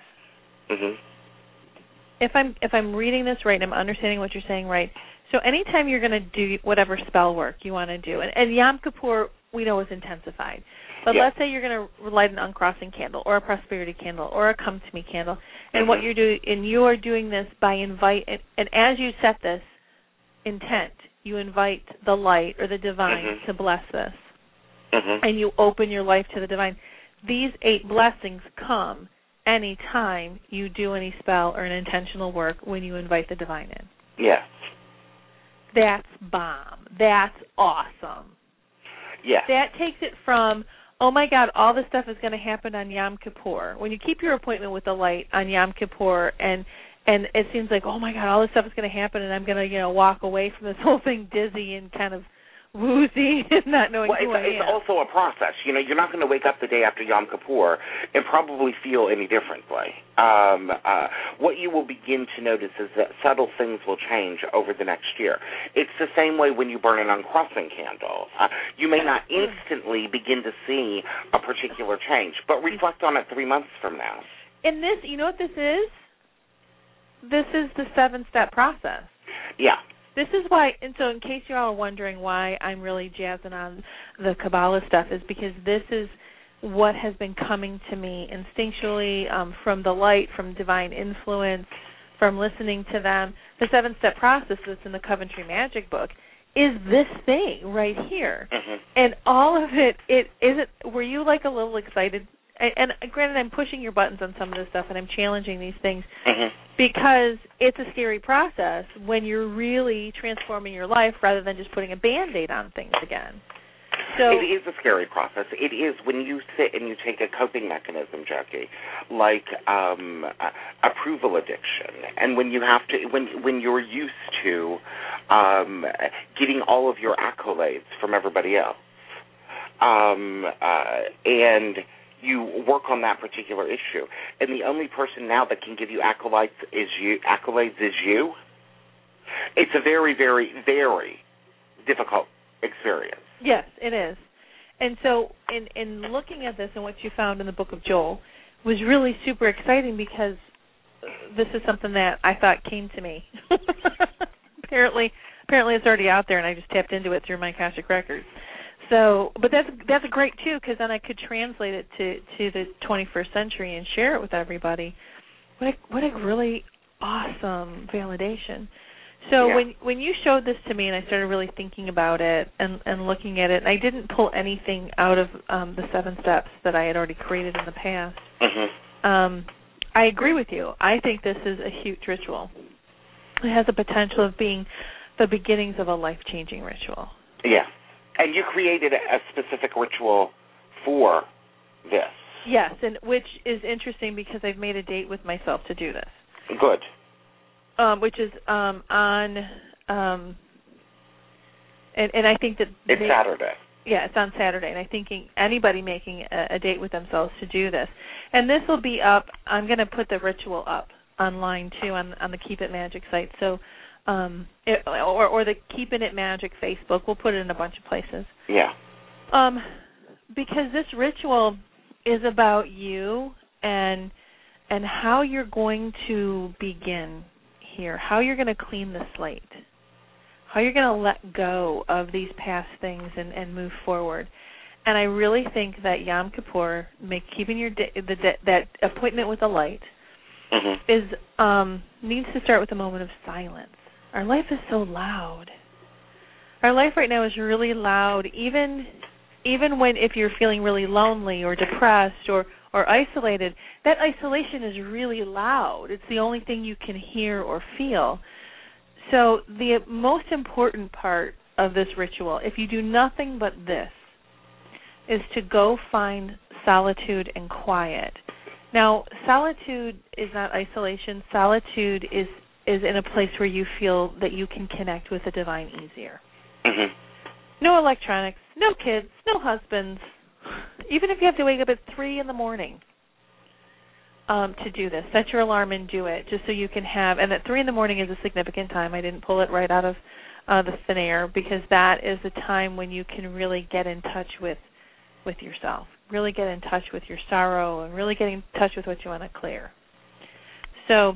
if I'm reading this right and I'm understanding what you're saying right, so anytime you're going to do whatever spell work you want to do, and Yom Kippur we know is intensified, but let's say you're going to light an uncrossing candle or a prosperity candle or a come to me candle, and what you're doing, and you are doing this by and as you set this intent, you invite the light or the divine to bless this, and you open your life to the divine. These 8 blessings come any time you do any spell or an intentional work when you invite the divine in. Yes. That's bomb. That's awesome. Yeah. That takes it from, oh my God, all this stuff is going to happen on Yom Kippur. When you keep your appointment with the light on Yom Kippur and it seems like, oh my God, all this stuff is going to happen and I'm going to, walk away from this whole thing dizzy and kind of woozy and not knowing who I am. It's also a process. You're not going to wake up the day after Yom Kippur and probably feel any differently. What you will begin to notice is that subtle things will change over the next year. It's the same way when you burn an uncrossing candle. You may not instantly begin to see a particular change, but reflect on it 3 months from now. And this, you know what this is? This is the 7-step process. Yeah. This is why, and so in case you're all wondering why I'm really jazzing on the Kabbalah stuff, is because this is what has been coming to me instinctually from the light, from divine influence, from listening to them. The 7-step process that's in the Coventry Magic book is this thing right here. And all of it isn't, were you like a little excited? And granted, I'm pushing your buttons on some of this stuff and I'm challenging these things because it's a scary process when you're really transforming your life rather than just putting a Band-Aid on things again. So it is a scary process. It is when you sit and you take a coping mechanism, Jackie, like approval addiction, and when you have to, when you're used to getting all of your accolades from everybody else, and you work on that particular issue. And the only person now that can give you accolades is you. It's a very, very, very difficult experience. Yes, it is. And so in looking at this and what you found in the book of Joel was really super exciting because this is something that I thought came to me. Apparently it's already out there, and I just tapped into it through my Akashic Records. So, but that's great too, because then I could translate it to the 21st century and share it with everybody. What a really awesome validation. So yeah. when you showed this to me, and I started really thinking about it and looking at it, and I didn't pull anything out of the 7 steps that I had already created in the past. Mm-hmm. I agree with you. I think this is a huge ritual. It has the potential of being the beginnings of a life-changing ritual. Yeah. And you created a specific ritual for this. Yes, and which is interesting because I've made a date with myself to do this. Good. Which is on, and I think that... It's Saturday. Yeah, it's on Saturday, and I'm thinking anybody making a date with themselves to do this. And this will be up, I'm going to put the ritual up online, too, on the Keep It Magic site. So, or the Keeping It Magic Facebook. We'll put it in a bunch of places. Yeah. Because this ritual is about you and how you're going to begin here, how you're going to clean the slate, how you're going to let go of these past things and move forward. And I really think that Yom Kippur, keeping your that appointment with the light, mm-hmm. is needs to start with a moment of silence. Our life is so loud. Our life right now is really loud, even when if you're feeling really lonely or depressed or isolated, that isolation is really loud. It's the only thing you can hear or feel. So the most important part of this ritual, if you do nothing but this, is to go find solitude and quiet. Now, solitude is not isolation. Solitude is in a place where you feel that you can connect with the divine easier. Mm-hmm. No electronics, no kids, no husbands. Even if you have to wake up at 3 in the morning to do this, set your alarm and do it, just so you can have, and at 3 in the morning is a significant time. I didn't pull it right out of the thin air because that is the time when you can really get in touch with yourself, really get in touch with your sorrow, and really get in touch with what you want to clear. So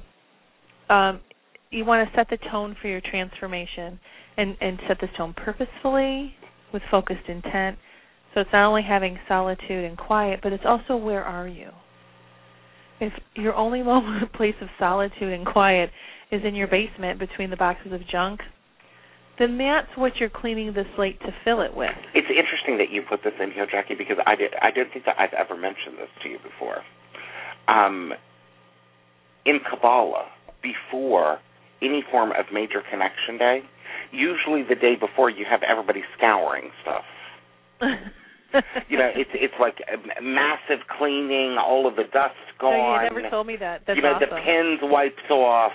you want to set the tone for your transformation and set this tone purposefully with focused intent. So it's not only having solitude and quiet, but it's also where are you? If your only place of solitude and quiet is in your basement between the boxes of junk, then that's what you're cleaning the slate to fill it with. It's interesting that you put this in here, Jackie, because I don't think that I've ever mentioned this to you before. In Kabbalah, before any form of major connection day, usually the day before you have everybody scouring stuff. It's like a massive cleaning, all of the dust gone. No, you never told me that. That's awesome. The pins wiped off.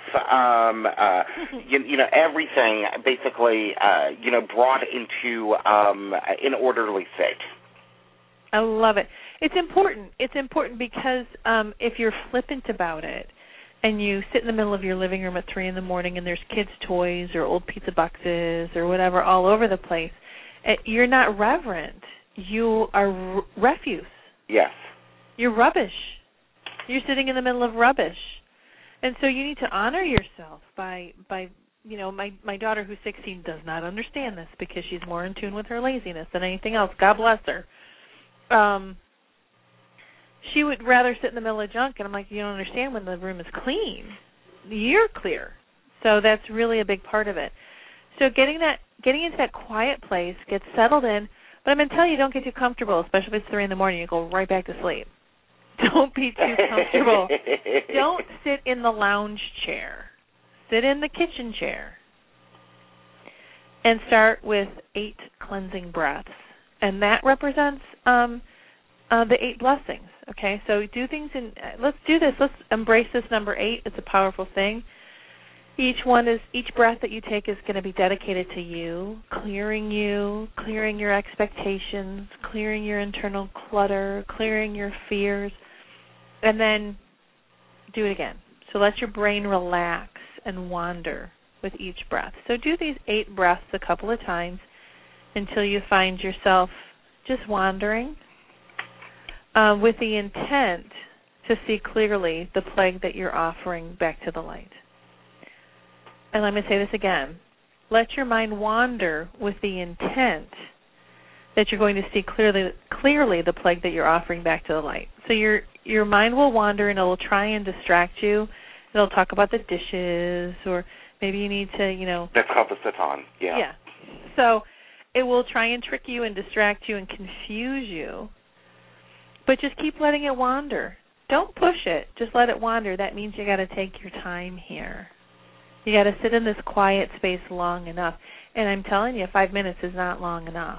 Everything basically, brought into an orderly state. I love it. It's important. It's important because if you're flippant about it, and you sit in the middle of your living room at 3 in the morning, and there's kids' toys or old pizza boxes or whatever all over the place, you're not reverent. You are refuse. Yes. You're rubbish. You're sitting in the middle of rubbish. And so you need to honor yourself by my daughter who's 16 does not understand this because she's more in tune with her laziness than anything else. God bless her. She would rather sit in the middle of junk, and I'm like, you don't understand when the room is clean. You're clear. So that's really a big part of it. So getting into that quiet place, get settled in. But I'm going to tell you, don't get too comfortable, especially if it's 3 in the morning. You go right back to sleep. Don't be too comfortable. Don't sit in the lounge chair. Sit in the kitchen chair. And start with 8 cleansing breaths. And that represents the 8 blessings. Okay, so do things let's do this. Let's embrace this number 8. It's a powerful thing. Each breath that you take is going to be dedicated to you, clearing your expectations, clearing your internal clutter, clearing your fears, and then do it again. So let your brain relax and wander with each breath. So do these 8 breaths a couple of times until you find yourself just wandering with the intent to see clearly the plague that you're offering back to the light. And let me say this again. Let your mind wander with the intent that you're going to see clearly the plague that you're offering back to the light. So your mind will wander and it will try and distract you. It'll talk about the dishes, or maybe you need to, That's called the Satan, yeah. Yeah. So it will try and trick you and distract you and confuse you. But just keep letting it wander. Don't push it. Just let it wander. That means you got to take your time here. You got to sit in this quiet space long enough. And I'm telling you, 5 minutes is not long enough.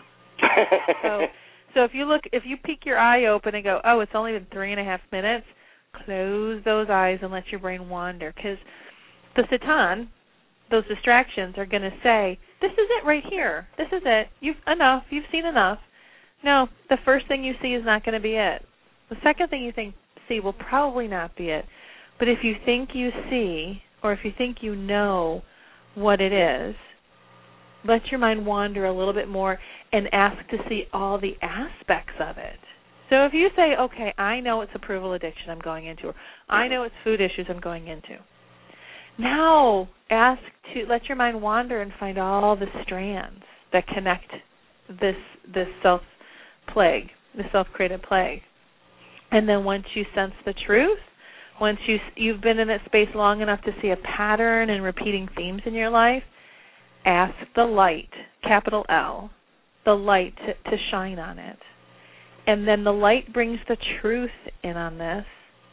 So if you peek your eye open and go, oh, it's only been 3.5 minutes, close those eyes and let your brain wander. Because the Satan, those distractions, are going to say, this is it right here. This is it. You've seen enough. No, the first thing you see is not going to be it. The second thing you see will probably not be it. But if you think you see, or if you think you know what it is, let your mind wander a little bit more and ask to see all the aspects of it. So if you say, okay, I know it's approval addiction I'm going into, or I know it's food issues I'm going into, now ask to let your mind wander and find all the strands that connect this self-plague, the self-created plague. And then once you sense the truth, once you've been in that space long enough to see a pattern and repeating themes in your life, ask the light, capital L, the light to shine on it. And then the light brings the truth in on this,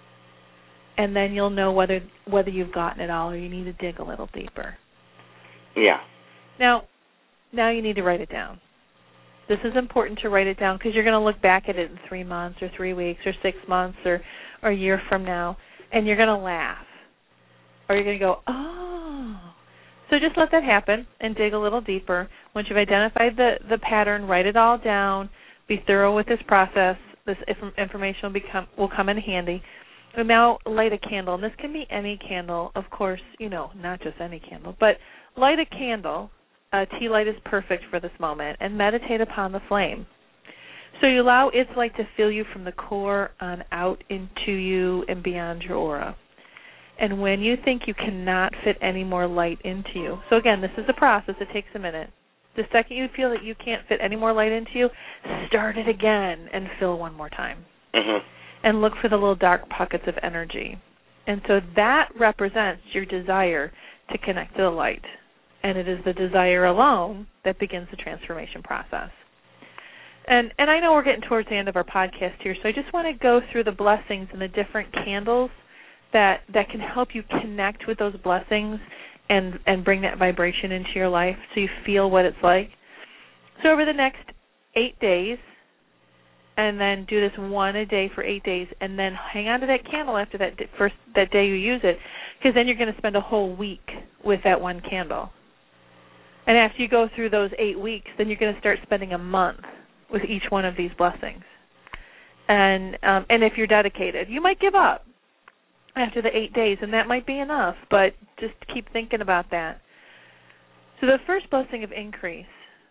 and then you'll know whether you've gotten it all or you need to dig a little deeper. Yeah. Now you need to write it down. This is important to write it down because you're going to look back at it in 3 months or 3 weeks or 6 months or a year from now, and you're going to laugh. Or you're going to go, oh. So just let that happen and dig a little deeper. Once you've identified the pattern, write it all down. Be thorough with this process. This information will come in handy. And now light a candle. And this can be any candle, of course, not just any candle. But light a candle. Tea light is perfect for this moment. And meditate upon the flame. So you allow its light to fill you from the core on out into you and beyond your aura. And when you think you cannot fit any more light into you, so again, this is a process. It takes a minute. The second you feel that you can't fit any more light into you, start it again and fill one more time. Mm-hmm. And look for the little dark pockets of energy. And so that represents your desire to connect to the light. And it is the desire alone that begins the transformation process. And I know we're getting towards the end of our podcast here, so I just want to go through the blessings and the different candles that can help you connect with those blessings and bring that vibration into your life so you feel what it's like. So over the next 8 days, and then do this one a day for 8 days, and then hang on to that candle after that day you use it, because then you're going to spend a whole week with that one candle. And after you go through those 8 weeks, then you're going to start spending a month with each one of these blessings. And if you're dedicated, you might give up after the 8 days, and that might be enough, but just keep thinking about that. So the first blessing of increase,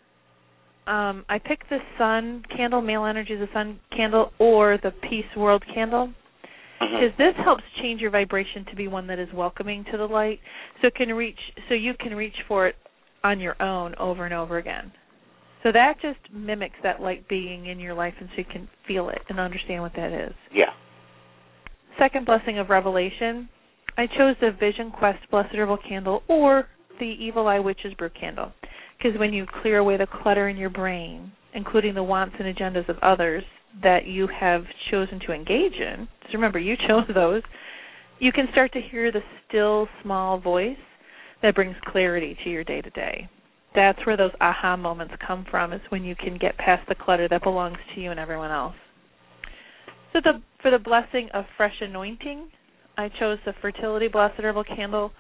I picked the sun candle, male energy is the sun candle, or the peace world candle, because this helps change your vibration to be one that is welcoming to the light, so you can reach for it on your own over and over again. So that just mimics that light being in your life, and so you can feel it and understand what that is. Yeah. Second blessing of revelation, I chose the Vision Quest Blessed Herbal Candle or the Evil Eye Witch's Brew Candle, because when you clear away the clutter in your brain, including the wants and agendas of others that you have chosen to engage in, so remember, you chose those, you can start to hear the still, small voice that brings clarity to your day-to-day. That's where those aha moments come from, is when you can get past the clutter that belongs to you and everyone else. So for the blessing of fresh anointing, I chose the Fertility Blessed Herbal Candle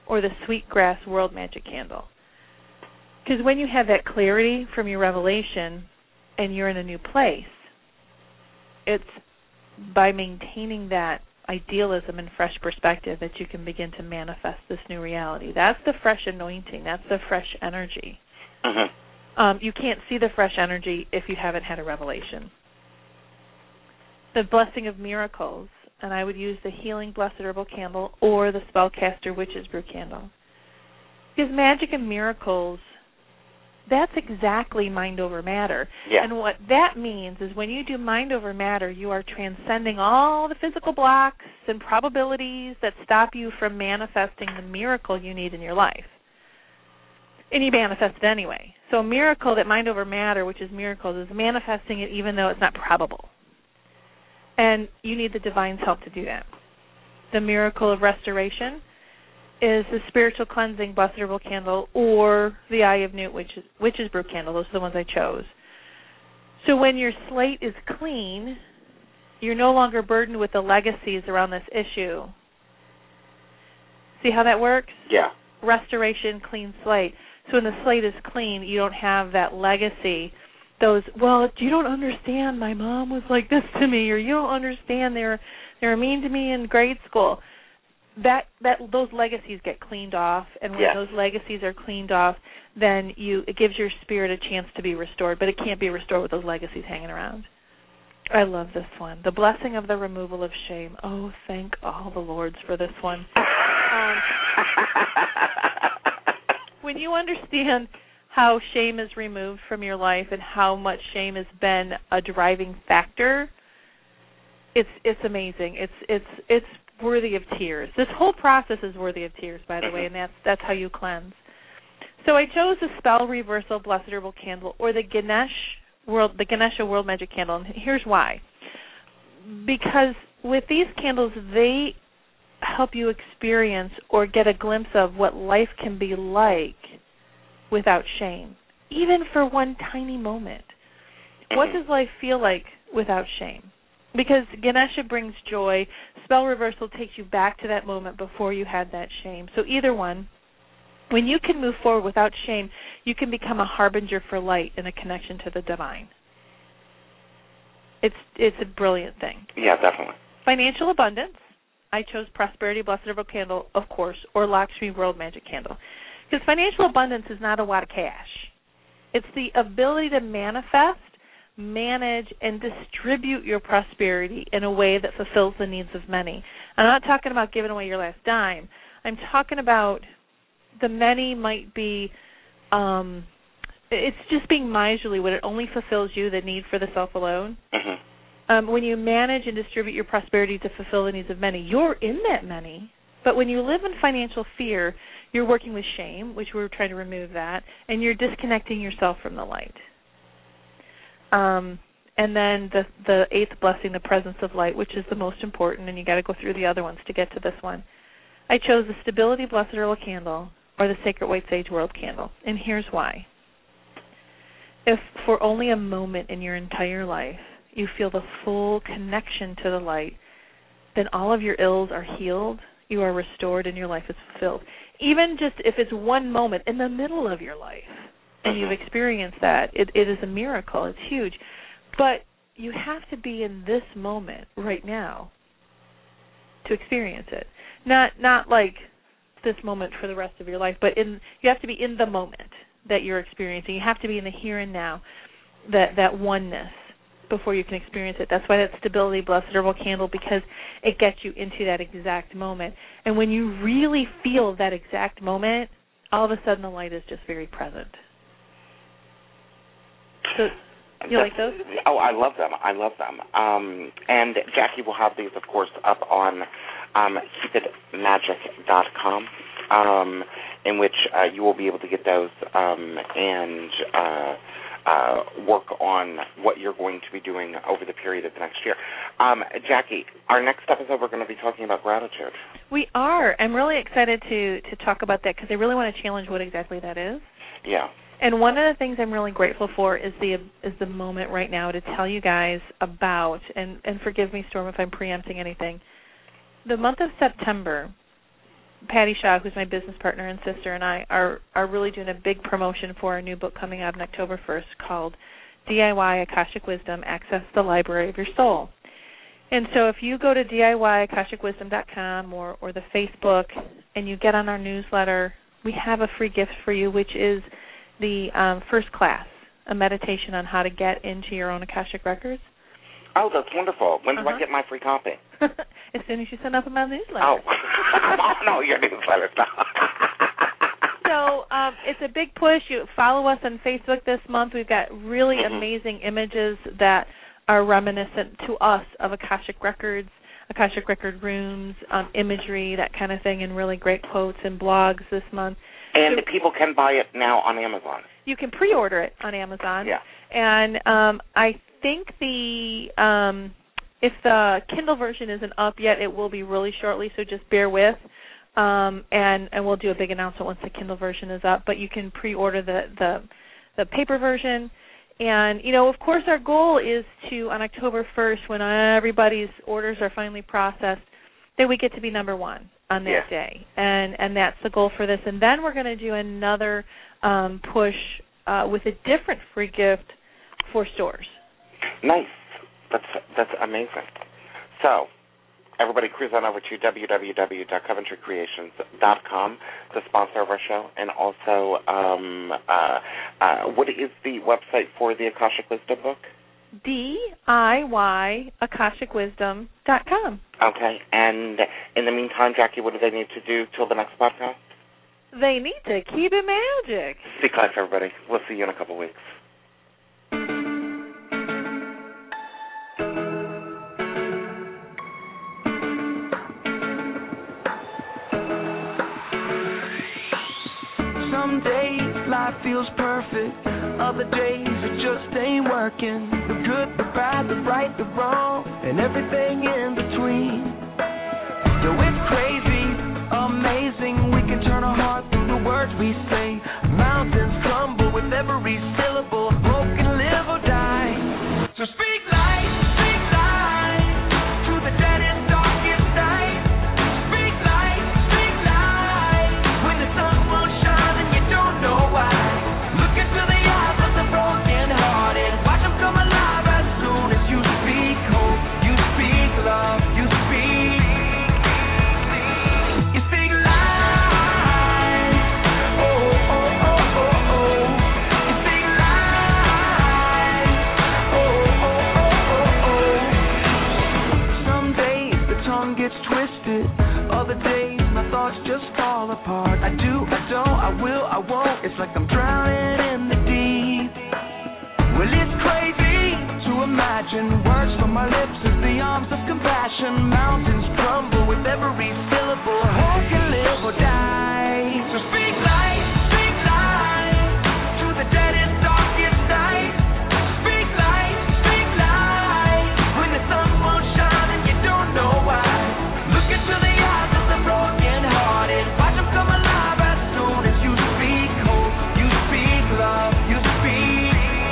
or the Sweetgrass World Magic Candle. Because when you have that clarity from your revelation and you're in a new place, it's by maintaining that idealism and fresh perspective that you can begin to manifest this new reality. That's the fresh anointing. That's the fresh energy. You can't see the fresh energy if you haven't had a revelation. The Blessing of Miracles, and I would use the Healing Blessed Herbal Candle or the Spellcaster Witch's Brew Candle. Because magic and miracles, that's exactly mind over matter. Yeah. And what that means is when you do mind over matter, you are transcending all the physical blocks and probabilities that stop you from manifesting the miracle you need in your life. And you manifest it anyway. So a miracle that mind over matter, which is miracles, is manifesting it even though it's not probable. And you need the divine's help to do that. The Miracle of Restoration is the Spiritual Cleansing Blessed Herbal Candle or the Eye of Newt Witch's Brew Candle. Those are the ones I chose. So when your slate is clean, you're no longer burdened with the legacies around this issue. See how that works? Yeah. Restoration, clean slate. So when the slate is clean, you don't have that legacy. Those, well, you don't understand, my mom was like this to me, or you don't understand, they were mean to me in grade school. Those legacies get cleaned off, and when those legacies are cleaned off, then it gives your spirit a chance to be restored, but it can't be restored with those legacies hanging around. I love this one. The Blessing of the Removal of Shame. Oh, thank all the Lords for this one. When you understand how shame is removed from your life and how much shame has been a driving factor, it's amazing. It's worthy of tears. This whole process is worthy of tears, by the way, and that's how you cleanse. So I chose the Spell Reversal Blessed Herbal Candle or the Ganesha World Magic Candle, and here's why. Because with these candles, they help you experience or get a glimpse of what life can be like without shame, even for one tiny moment. What does life feel like without shame? Because Ganesha brings joy. Spell Reversal takes you back to that moment before you had that shame. So either one, when you can move forward without shame, you can become a harbinger for light and a connection to the divine. It's a brilliant thing. Yeah, definitely. Financial abundance. I chose Prosperity Blessed Herbal Candle, of course, or Lakshmi World Magic Candle. Because financial abundance is not a wad of cash. It's the ability to manifest, manage, and distribute your prosperity in a way that fulfills the needs of many. I'm not talking about giving away your last dime. I'm talking about the many might be, it's just being miserly when it only fulfills you, the need for the self alone. When you manage and distribute your prosperity to fulfill the needs of many, you're in that many. But when you live in financial fear, you're working with shame, which we're trying to remove that, and you're disconnecting yourself from the light. And then the eighth blessing, the presence of light, which is the most important, and you got to go through the other ones to get to this one. I chose the Stability Blessed Herbal Candle or the Sacred White Sage World Candle, and here's why. If for only a moment in your entire life you feel the full connection to the light, then all of your ills are healed, you are restored, and your life is fulfilled. Even just if it's one moment in the middle of your life and you've experienced that, it is a miracle. It's huge. But you have to be in this moment right now to experience it. Not like this moment for the rest of your life, but you have to be in the moment that you're experiencing. You have to be in the here and now, that oneness, before you can experience it. That's why that Stability Blessed Herbal Candle, because it gets you into that exact moment. And when you really feel that exact moment, all of a sudden the light is just very present. So, you like those? Oh, I love them. And Jackie will have these, of course, up on keepitmagic.com, in which you will be able to get those and work on what you're going to be doing over the period of the next year. Jackie, our next episode we're going to be talking about gratitude. We are. I'm really excited to talk about that because I really want to challenge what exactly that is. Yeah. And one of the things I'm really grateful for is the moment right now to tell you guys about, and forgive me, Storm, if I'm preempting anything, the month of September, Patty Shaw, who's my business partner and sister, and I are really doing a big promotion for our new book coming out on October 1st called DIY Akashic Wisdom, Access the Library of Your Soul. And so if you go to DIYAkashicWisdom.com or the Facebook and you get on our newsletter, we have a free gift for you, which is the first class, a meditation on how to get into your own Akashic Records. Oh, that's wonderful. When do I get my free copy? As soon as you sign up on my newsletter. Oh, no, your newsletter. So it's a big push. You follow us on Facebook this month. We've got really amazing images that are reminiscent to us of Akashic Records, Akashic Record rooms, imagery, that kind of thing, and really great quotes and blogs this month. And so, people can buy it now on Amazon. You can pre-order it on Amazon. Yeah. And I think if the Kindle version isn't up yet, it will be really shortly, so just bear with. And we'll do a big announcement once the Kindle version is up. But you can pre-order the paper version. And, of course, our goal is to, on October 1st, when everybody's orders are finally processed, that we get to be number one on that day. And that's the goal for this. And then we're going to do another push with a different free gift for stores. Nice. That's amazing. So, everybody cruise on over to www.coventrycreations.com, the sponsor of our show, and also what is the website for the Akashic Wisdom book? DIYAkashicWisdom.com. Okay, and in the meantime, Jackie, what do they need to do till the next podcast? They need to keep it magic. Be class, everybody. We'll see you in a couple weeks. Some days life feels perfect, other days it just ain't working. The good, the bad, the right, the wrong, and everything in between. Yo, it's crazy, amazing, we can turn our heart through the words we say. Mountains crumble with every syllable, hope can live or die. So speak life to the deadest, darkest night. Speak life when the sun won't shine and you don't know why. Look into the eyes of the broken hearted, watch them come alive as soon as you speak hope, you speak love, you speak life. Oh, oh, oh, oh, oh. You speak life. Oh, oh, oh, oh, oh. Some days the tongue gets twisted, other days my thoughts just fall apart. I do, I don't, I will, I won't. It's like I'm drowning in the deep. Well, it's crazy to imagine words from my lips as the arms of compassion. Mountains crumble with every syllable. Hope can live or die. So speak life to the deadest, darkest night. Speak life when the sun won't shine and you don't know why. Look into the eyes of the broken hearted, watch them come alive as soon as you speak hope, you speak love, you speak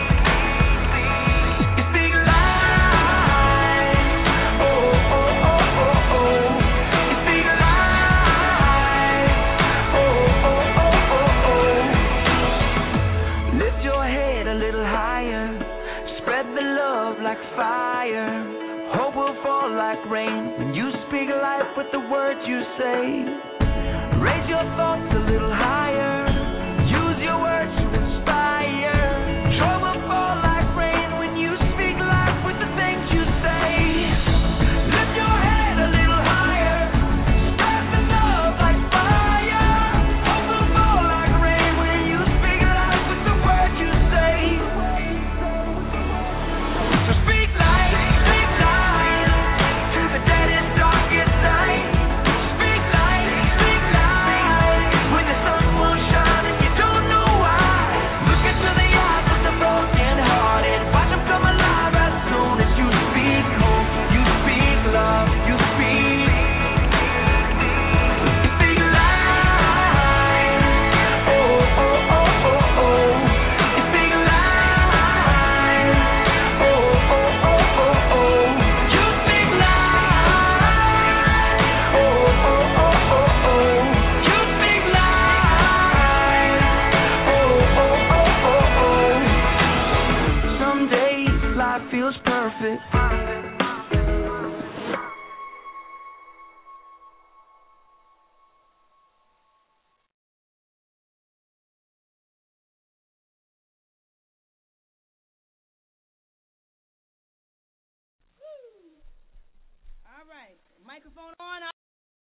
life. Oh, oh, oh, oh, oh. You speak life. Oh, oh, oh, oh, oh. Lift your head a little higher, spread the love like fire. Hope will fall like rain when you speak life with the words you say. Raise your thoughts a little higher, use your words to inspire. Joy will fall like rain when you speak life with the things you say. Lift your head a little higher, spread the love like fire. Hope will fall like rain when you speak life with the words you say. So speak life to the deadest, darkest night. Speak life when the sun won't Microphone on.